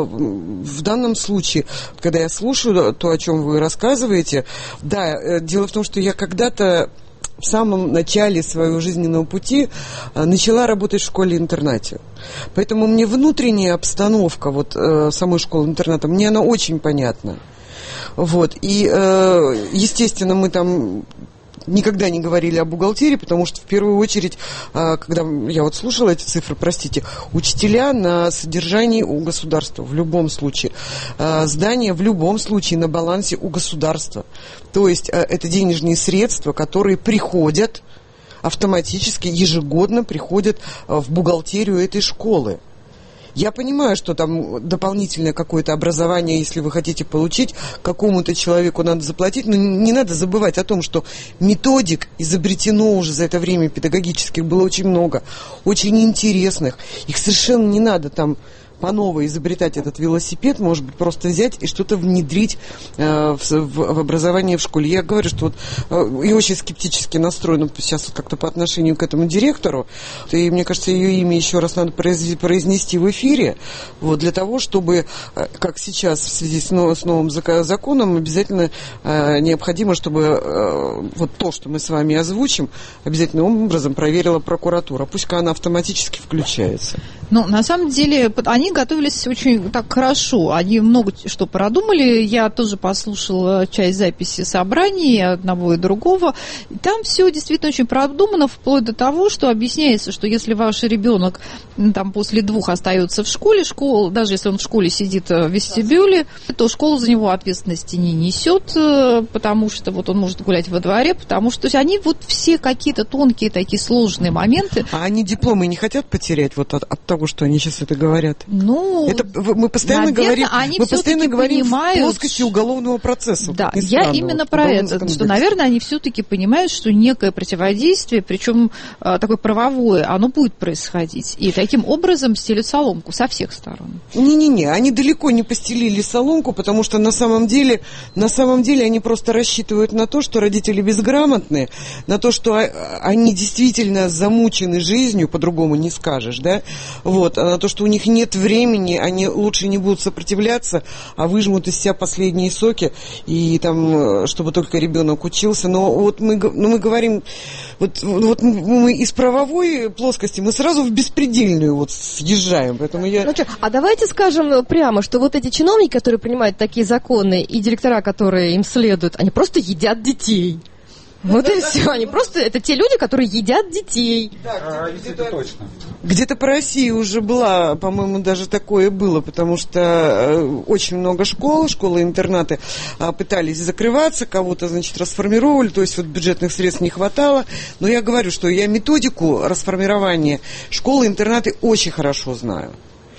в данном случае, когда я слушаю то, о чем вы рассказываете, да, э, дело в том, что я когда-то в самом начале своего жизненного пути э, начала работать в школе-интернате. Поэтому мне внутренняя обстановка вот, э, самой школы-интерната, мне она очень понятна. Вот, и, э, естественно, мы там никогда не говорили о бухгалтерии, потому что в первую очередь, когда я вот слушала эти цифры, простите, учителя на содержании у государства в любом случае, здания в любом случае на балансе у государства. То есть это денежные средства, которые приходят автоматически, ежегодно приходят в бухгалтерию этой школы. Я понимаю, что там дополнительное какое-то образование, если вы хотите получить, какому-то человеку надо заплатить, но не надо забывать о том, что методик изобретено уже за это время педагогических было очень много, очень интересных. Их совершенно не надо там по новой изобретать этот велосипед, может быть, просто взять и что-то внедрить э, в, в, в образование в школе. Я говорю, что вот э, я очень скептически настроена сейчас вот как-то по отношению к этому директору, и мне кажется, ее имя еще раз надо произнести в эфире, вот, для того, чтобы, э, как сейчас в связи с, нов, с новым законом, обязательно э, необходимо, чтобы э, вот то, что мы с вами озвучим, обязательным образом проверила прокуратура. Пусть-ка она автоматически включается. Ну, на самом деле, они готовились очень так хорошо. Они много что продумали. Я тоже послушала часть записи собраний одного и другого. И там все действительно очень продумано, вплоть до того, что объясняется, что если ваш ребенок там после двух остается в школе, школа, даже если он в школе сидит в вестибюле, то школа за него ответственности не несет, потому что вот он может гулять во дворе, потому что то есть они вот все какие-то тонкие такие сложные моменты. А они дипломы не хотят потерять вот от, от того, что они сейчас это говорят? Ну, это, мы постоянно наверное, говорим, они мы постоянно говорим понимают, в плоскости уголовного процесса. Да, я именно вот, про это, что, наверное, они все-таки понимают, что некое противодействие, причем а, такое правовое, оно будет происходить. И таким образом стелют соломку со всех сторон. Не-не-не, они далеко не постелили соломку, потому что на самом деле, на самом деле они просто рассчитывают на то, что родители безграмотные, на то, что они действительно замучены жизнью, по-другому не скажешь, да, вот, а на то, что у них нет времени, они лучше не будут сопротивляться, а выжмут из себя последние соки, и там, чтобы только ребенок учился. Но вот мы, ну, мы говорим, вот, вот мы из правовой плоскости, мы сразу в беспредельную вот съезжаем, поэтому я... Ну что, а давайте скажем прямо, что вот эти чиновники, которые принимают такие законы, и директора, которые им следуют, они просто едят детей. Вот и все. Они просто, это те люди, которые едят детей. Да, а, где-то, это точно. Где-то по России уже была, по-моему, даже такое было, потому что очень много школ, школы-интернаты пытались закрываться, кого-то, значит, расформировали, то есть вот бюджетных средств не хватало. Но я говорю, что я методику расформирования школы-интернаты очень хорошо знаю.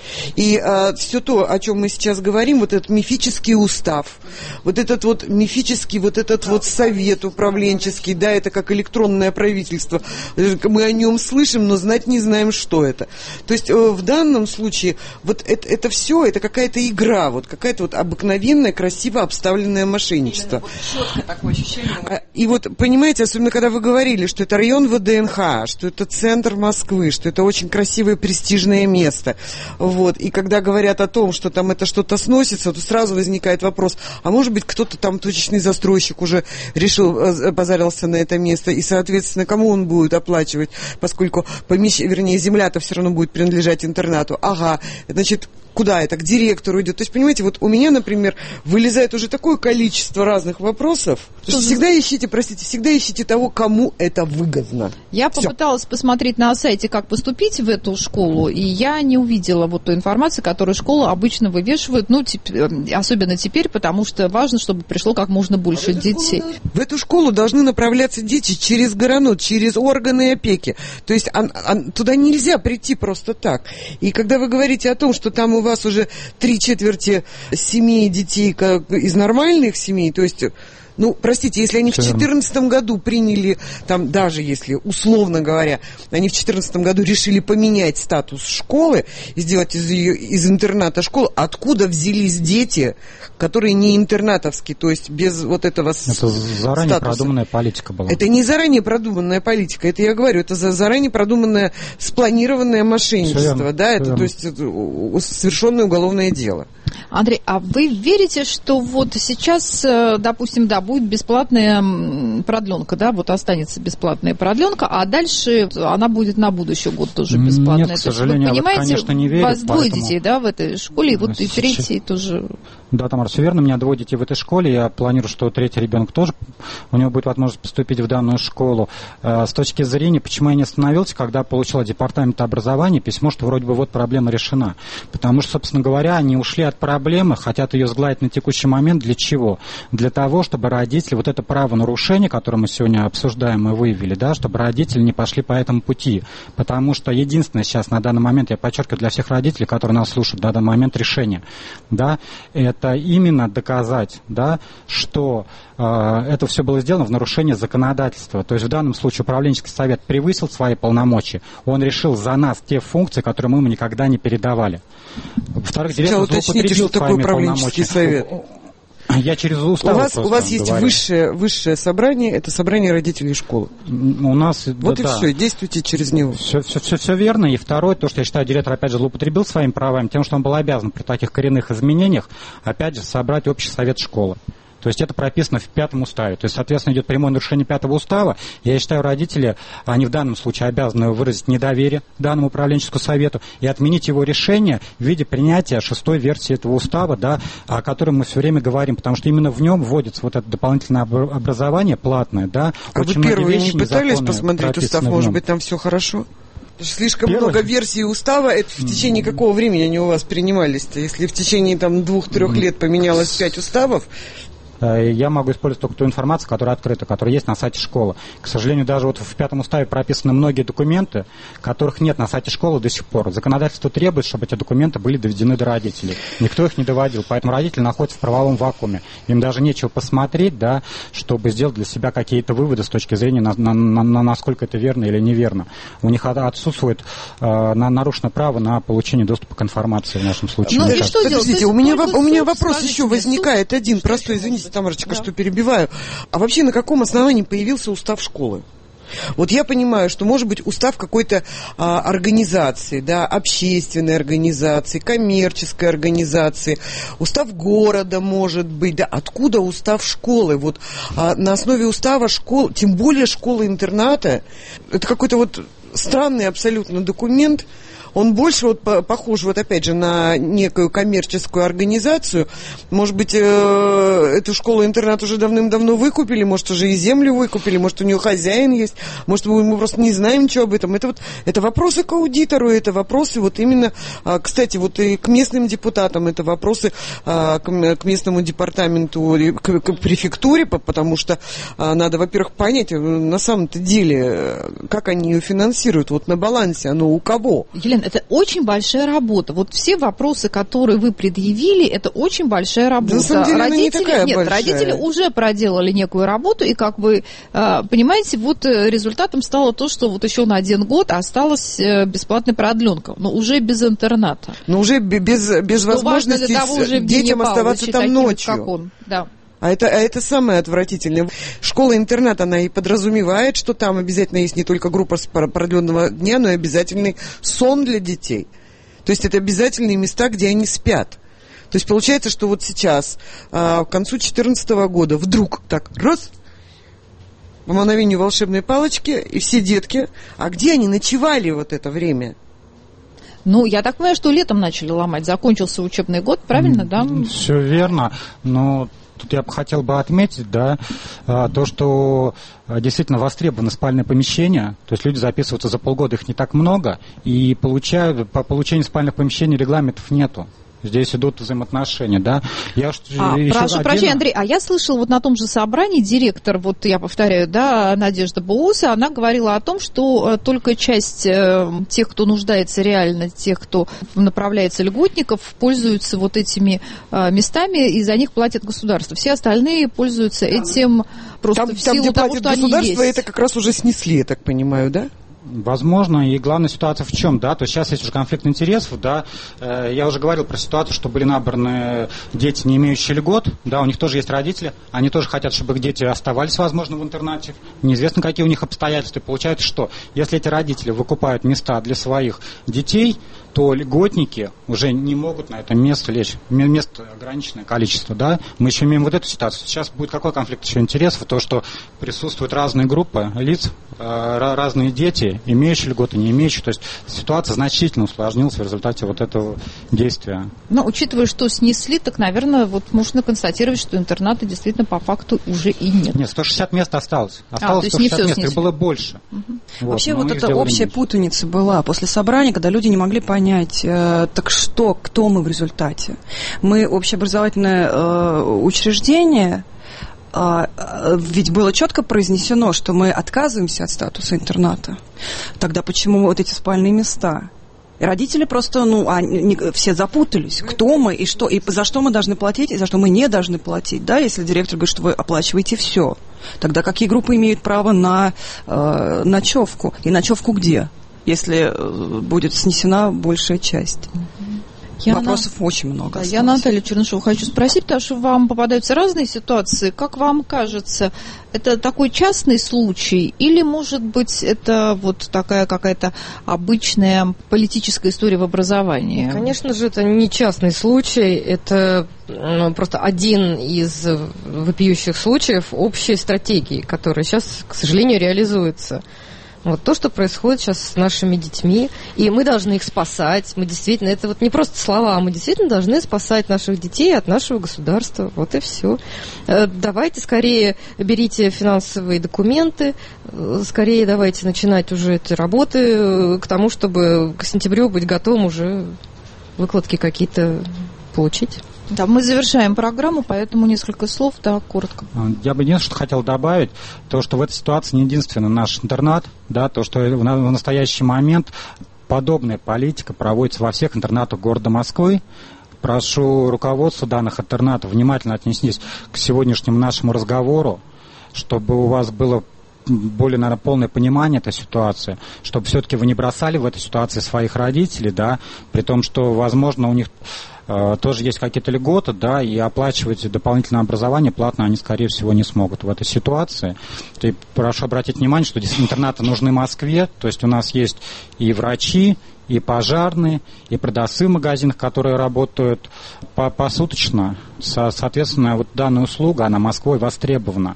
И а, все то, о чем мы сейчас говорим, вот этот мифический устав, вот этот вот мифический, вот этот вот совет управленческий, да, это как электронное правительство, мы о нем слышим, но знать не знаем, что это. То есть в данном случае вот это, это все, это какая-то игра, вот какая-то вот обыкновенное, красиво обставленное мошенничество. Вот такое ощущение. И вот, понимаете, особенно когда вы говорили, что это район ВДНХ, что это центр Москвы, что это очень красивое, престижное место. Вот. И когда говорят о том, что там это что-то сносится, то сразу возникает вопрос, а может быть кто-то там, точечный застройщик уже решил, позарился на это место, и, соответственно, кому он будет оплачивать, поскольку помещение, вернее, земля-то все равно будет принадлежать интернату. Ага, значит, куда это, к директору идет. То есть, понимаете, вот у меня, например, вылезает уже такое количество разных вопросов, что всегда ищите, простите, всегда ищите того, кому это выгодно. Я Всё. попыталась посмотреть на сайте, как поступить в эту школу, и я не увидела вот той информации, которую школа обычно вывешивает, ну, теп- особенно теперь, потому что важно, чтобы пришло как можно больше а детей. В эту школу должны направляться дети через ГРАНО, через органы опеки. То есть а, а, туда нельзя прийти просто так. И когда вы говорите о том, что там у вас уже три четверти семей детей как из нормальных семей, то есть Ну, простите, если они в две тысячи четырнадцатом году приняли, там, даже если, условно говоря, они в две тысячи четырнадцатом году решили поменять статус школы и сделать из, ее, из интерната школу, откуда взялись дети, которые не интернатовские, то есть без вот этого это заранее статуса? Продуманная политика была. Это не заранее продуманная политика, это я говорю, это заранее продуманное, спланированное мошенничество, да, это, то есть, совершенное уголовное дело. Андрей, а вы верите, что вот сейчас, допустим, да, будет бесплатная продленка, да, вот останется бесплатная продленка, а дальше она будет на будущий год тоже бесплатная? Нет, к сожалению, вы понимаете, я вот, конечно, не верю. У вас двое поэтому... детей, да, в этой школе, и вот и третий тоже... Да, Тамара, все верно. У меня двое детей в этой школе. Я планирую, что третий ребенок тоже, у него будет возможность поступить в данную школу. С точки зрения, почему я не остановился, когда получил от департамента образования письмо, что вроде бы вот проблема решена. Потому что, собственно говоря, они ушли от проблемы, хотят ее сгладить на текущий момент. Для чего? Для того, чтобы родители, вот это правонарушение, которое мы сегодня обсуждаем и выявили, да, чтобы родители не пошли по этому пути. Потому что единственное сейчас на данный момент, я подчеркиваю для всех родителей, которые нас слушают, на данный момент решение, да, это это именно доказать, да, что э, это все было сделано в нарушении законодательства. То есть в данном случае управленческий совет превысил свои полномочия, он решил за нас те функции, которые мы ему никогда не передавали. Во-вторых, директор злоупотребил своими полномочиями. Совет? Я через устав. У вас, у вас есть высшее, высшее собрание, это собрание родителей школы. У нас, вот да, и да. все, действуйте через него. Все, все, все, все верно. И второе, то, что я считаю, директор опять же злоупотребил своими правами, тем, что он был обязан при таких коренных изменениях, опять же, собрать общий совет школы. То есть это прописано в пятом уставе. То есть, соответственно, идет прямое нарушение пятого устава. Я считаю, родители, они в данном случае обязаны выразить недоверие данному управленческому совету и отменить его решение в виде принятия шестой версии этого устава, да, о котором мы все время говорим, потому что именно в нем вводится вот это дополнительное образование платное. Да. А вы первые не пытались посмотреть устав? Может быть, там все хорошо? Слишком Первый. много версий устава, это в течение какого времени они у вас принимались-то? Если в течение там двух-трех лет поменялось пять уставов, я могу использовать только ту информацию, которая открыта, которая есть на сайте школы. К сожалению, даже вот в пятом уставе прописаны многие документы, которых нет на сайте школы до сих пор. Законодательство требует, чтобы эти документы были доведены до родителей. Никто их не доводил, поэтому родители находятся в правовом вакууме. Им даже нечего посмотреть, да, чтобы сделать для себя какие-то выводы с точки зрения, на, на, на, на насколько это верно или неверно. У них отсутствует э, на, нарушено право на получение доступа к информации в нашем случае. Ну, и что Подождите, у меня, у меня вопрос еще возникает суд, один простой, извините, Тамарочка, да. что перебиваю. А вообще на каком основании появился устав школы? Вот я понимаю, что может быть устав какой-то а, организации, да, общественной организации, коммерческой организации, устав города может быть, да. Откуда устав школы? Вот а, на основе устава школ, тем более школы-интерната, это какой-то вот странный абсолютно документ. Он больше вот похож, вот опять же, на некую коммерческую организацию. Может быть, э, эту школу-интернат уже давным-давно выкупили, может, уже и землю выкупили, может, у нее хозяин есть, может, мы просто не знаем ничего об этом. Это вот это вопросы к аудитору, это вопросы вот именно, а, кстати, вот и к местным депутатам, это вопросы а, к, к местному департаменту, к, к префектуре, потому что а, надо, во-первых, понять, на самом-то деле, как они ее финансируют, вот на балансе оно у кого? Елена, это очень большая работа. Вот все вопросы, которые вы предъявили, это очень большая работа. На самом деле, родители, она не такая нет, большая. Родители уже проделали некую работу, и, как вы э, понимаете, вот результатом стало то, что вот еще на один год осталась э, бесплатная продленка, но уже без интерната. Но уже без, без возможности того, детям оставаться там таким, ночью. Как он. Да. А это, а это самое отвратительное. Школа-интернат, она и подразумевает, что там обязательно есть не только группа продленного дня, но и обязательный сон для детей. То есть это обязательные места, где они спят. То есть получается, что вот сейчас, а, к концу две тысячи четырнадцатого года, вдруг так, раз, по мановению волшебной палочки, и все детки, а где они ночевали вот это время? Ну, я так понимаю, что летом начали ломать. Закончился учебный год, правильно, да? Все верно, но... Тут я бы хотел бы отметить, да, то, что действительно востребованы спальные помещения, то есть люди записываются за полгода, их не так много, и получают, по получению спальных помещений регламентов нету. Здесь идут взаимоотношения, да. Я а, еще прошу один... прощения, Андрей, а я слышала вот на том же собрании директор, вот я повторяю, да, Надежда Бууса, она говорила о том, что только часть э, тех, кто нуждается реально, тех, кто направляется льготников, пользуются вот этими э, местами, и за них платит государство. Все остальные пользуются этим просто там, в силу там, где того, платит что они государство, есть. Это как раз уже снесли, я так понимаю, да? Возможно, и главная ситуация в чем, да, то есть сейчас есть уже конфликт интересов, да, э, я уже говорил про ситуацию, что были набраны дети, не имеющие льгот, да, у них тоже есть родители, они тоже хотят, чтобы их дети оставались, возможно, в интернате, неизвестно, какие у них обстоятельства, и получается, что если эти родители выкупают места для своих детей, то льготники уже не могут на это место лечь. Мест ограниченное количество, да. Мы еще имеем вот эту ситуацию. Сейчас будет какой конфликт еще интересов? То, что присутствуют разные группы лиц, разные дети, имеющие льготы, не имеющие. То есть ситуация значительно усложнилась в результате вот этого действия. Но учитывая, что снесли, так, наверное, вот можно констатировать, что интерната действительно по факту уже и нет. Нет, сто шестьдесят мест осталось. Осталось а, сто шестьдесят мест, их было больше. Угу. Вот, вообще вот эта общая меньше. Путаница была после собрания, когда люди не могли понять, понять, э, так что, кто мы в результате. Мы общеобразовательное э, учреждение, э, э, ведь было четко произнесено, что мы отказываемся от статуса интерната. Тогда почему вот эти спальные места? И родители просто, ну, они, все запутались, кто мы и что, и за что мы должны платить, и за что мы не должны платить, да, если директор говорит, что вы оплачиваете все. Тогда какие группы имеют право на э, ночевку? И ночевку где? Если будет снесена большая часть. Я Вопросов на... очень много. Да, я Наталью Чернышеву хочу спросить, потому что вам попадаются разные ситуации. Как вам кажется, это такой частный случай или, может быть, это вот такая какая-то обычная политическая история в образовании? Конечно же, это не частный случай, это ну, просто один из вопиющих случаев общей стратегии, которая сейчас, к сожалению, реализуется. Вот то, что происходит сейчас с нашими детьми, и мы должны их спасать. Мы действительно, это вот не просто слова, мы действительно должны спасать наших детей от нашего государства. Вот и все. Давайте скорее берите финансовые документы, скорее давайте начинать уже эти работы к тому, чтобы к сентябрю быть готовым уже выкладки какие-то получить. Да, мы завершаем программу, поэтому несколько слов, да, коротко. Я бы единственное, что хотел добавить, то, что в этой ситуации не единственный наш интернат, да, то, что в настоящий момент подобная политика проводится во всех интернатах города Москвы. Прошу руководство данных интернатов внимательно отнестись к сегодняшнему нашему разговору, чтобы у вас было более, наверное, полное понимание этой ситуации, чтобы все-таки вы не бросали в этой ситуации своих родителей, да, при том, что, возможно, у них э, тоже есть какие-то льготы, да, и оплачивать дополнительное образование платно они, скорее всего, не смогут в этой ситуации. И прошу обратить внимание, что здесь интернаты нужны Москве, то есть у нас есть и врачи, и пожарные, и продавцы в магазинах, которые работают посуточно. Со, соответственно, вот данная услуга, она Москвой востребована.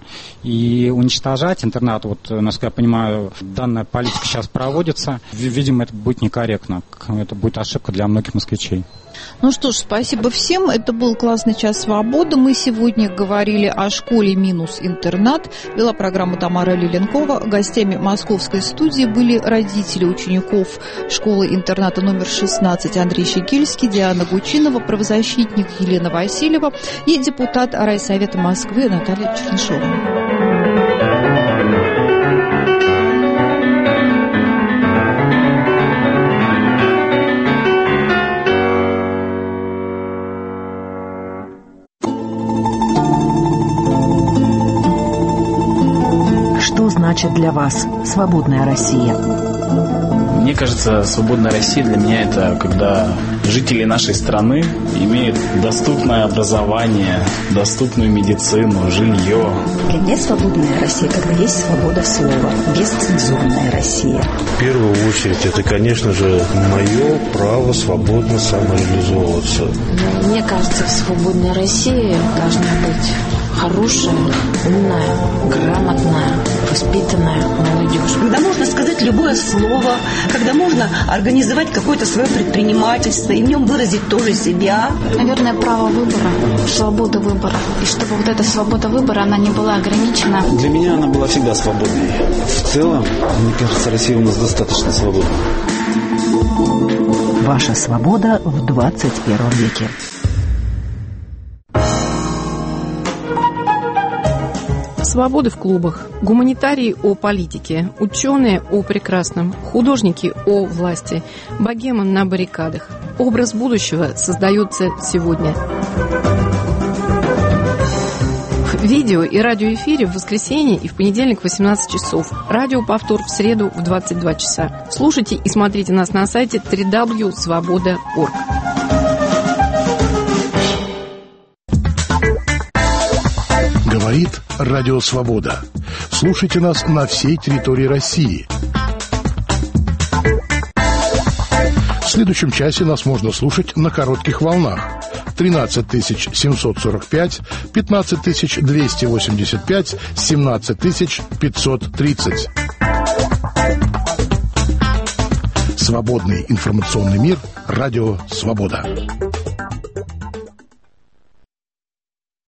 И уничтожать интернат, вот, насколько я понимаю, данная политика сейчас проводится, видимо, это будет некорректно. Это будет ошибка для многих москвичей. Ну что ж, спасибо всем. Это был классный час свободы. Мы сегодня говорили о школе минус интернат. Вела программу Тамара Лиленкова. Гостями московской студии были родители учеников школы-интерната номер шестнадцать Андрей Щекельский, Диана Гучинова, правозащитник Елена Васильева и депутат райсовета Москвы Наталья Чернышева. Что значит для вас свободная Россия? Мне кажется, свободная Россия для меня это когда жители нашей страны имеют доступное образование, доступную медицину, жилье. Для меня свободная Россия, когда есть свобода слова, бесцензурная Россия. В первую очередь, это, конечно же, мое право свободно самореализовываться. Мне кажется, в свободной России должна быть хорошая, умная, грамотная, воспитанная молодежь. Когда можно сказать любое слово, когда можно организовать какое-то свое предпринимательство и в нем выразить тоже себя. Наверное, право выбора, свобода выбора. И чтобы вот эта свобода выбора, она не была ограничена. Для меня она была всегда свободной. В целом, мне кажется, Россия у нас достаточно свободна. Ваша свобода в двадцать первом веке. Свободы в клубах, гуманитарии о политике, ученые о прекрасном, художники о власти, богема на баррикадах. Образ будущего создается сегодня. В видео и радиоэфире в воскресенье и в понедельник в восемнадцать часов. Радиоповтор в среду в двадцать два часа. Слушайте и смотрите нас на сайте дабл ю дабл ю дабл ю точка свобода точка орг. Говорит Радио Свобода. Слушайте нас на всей территории России. В следующем часе нас можно слушать на коротких волнах. тринадцать тысяч семьсот сорок пять, пятнадцать тысяч двести восемьдесят пять, семнадцать тысяч пятьсот тридцать. Свободный информационный мир. Радио Свобода.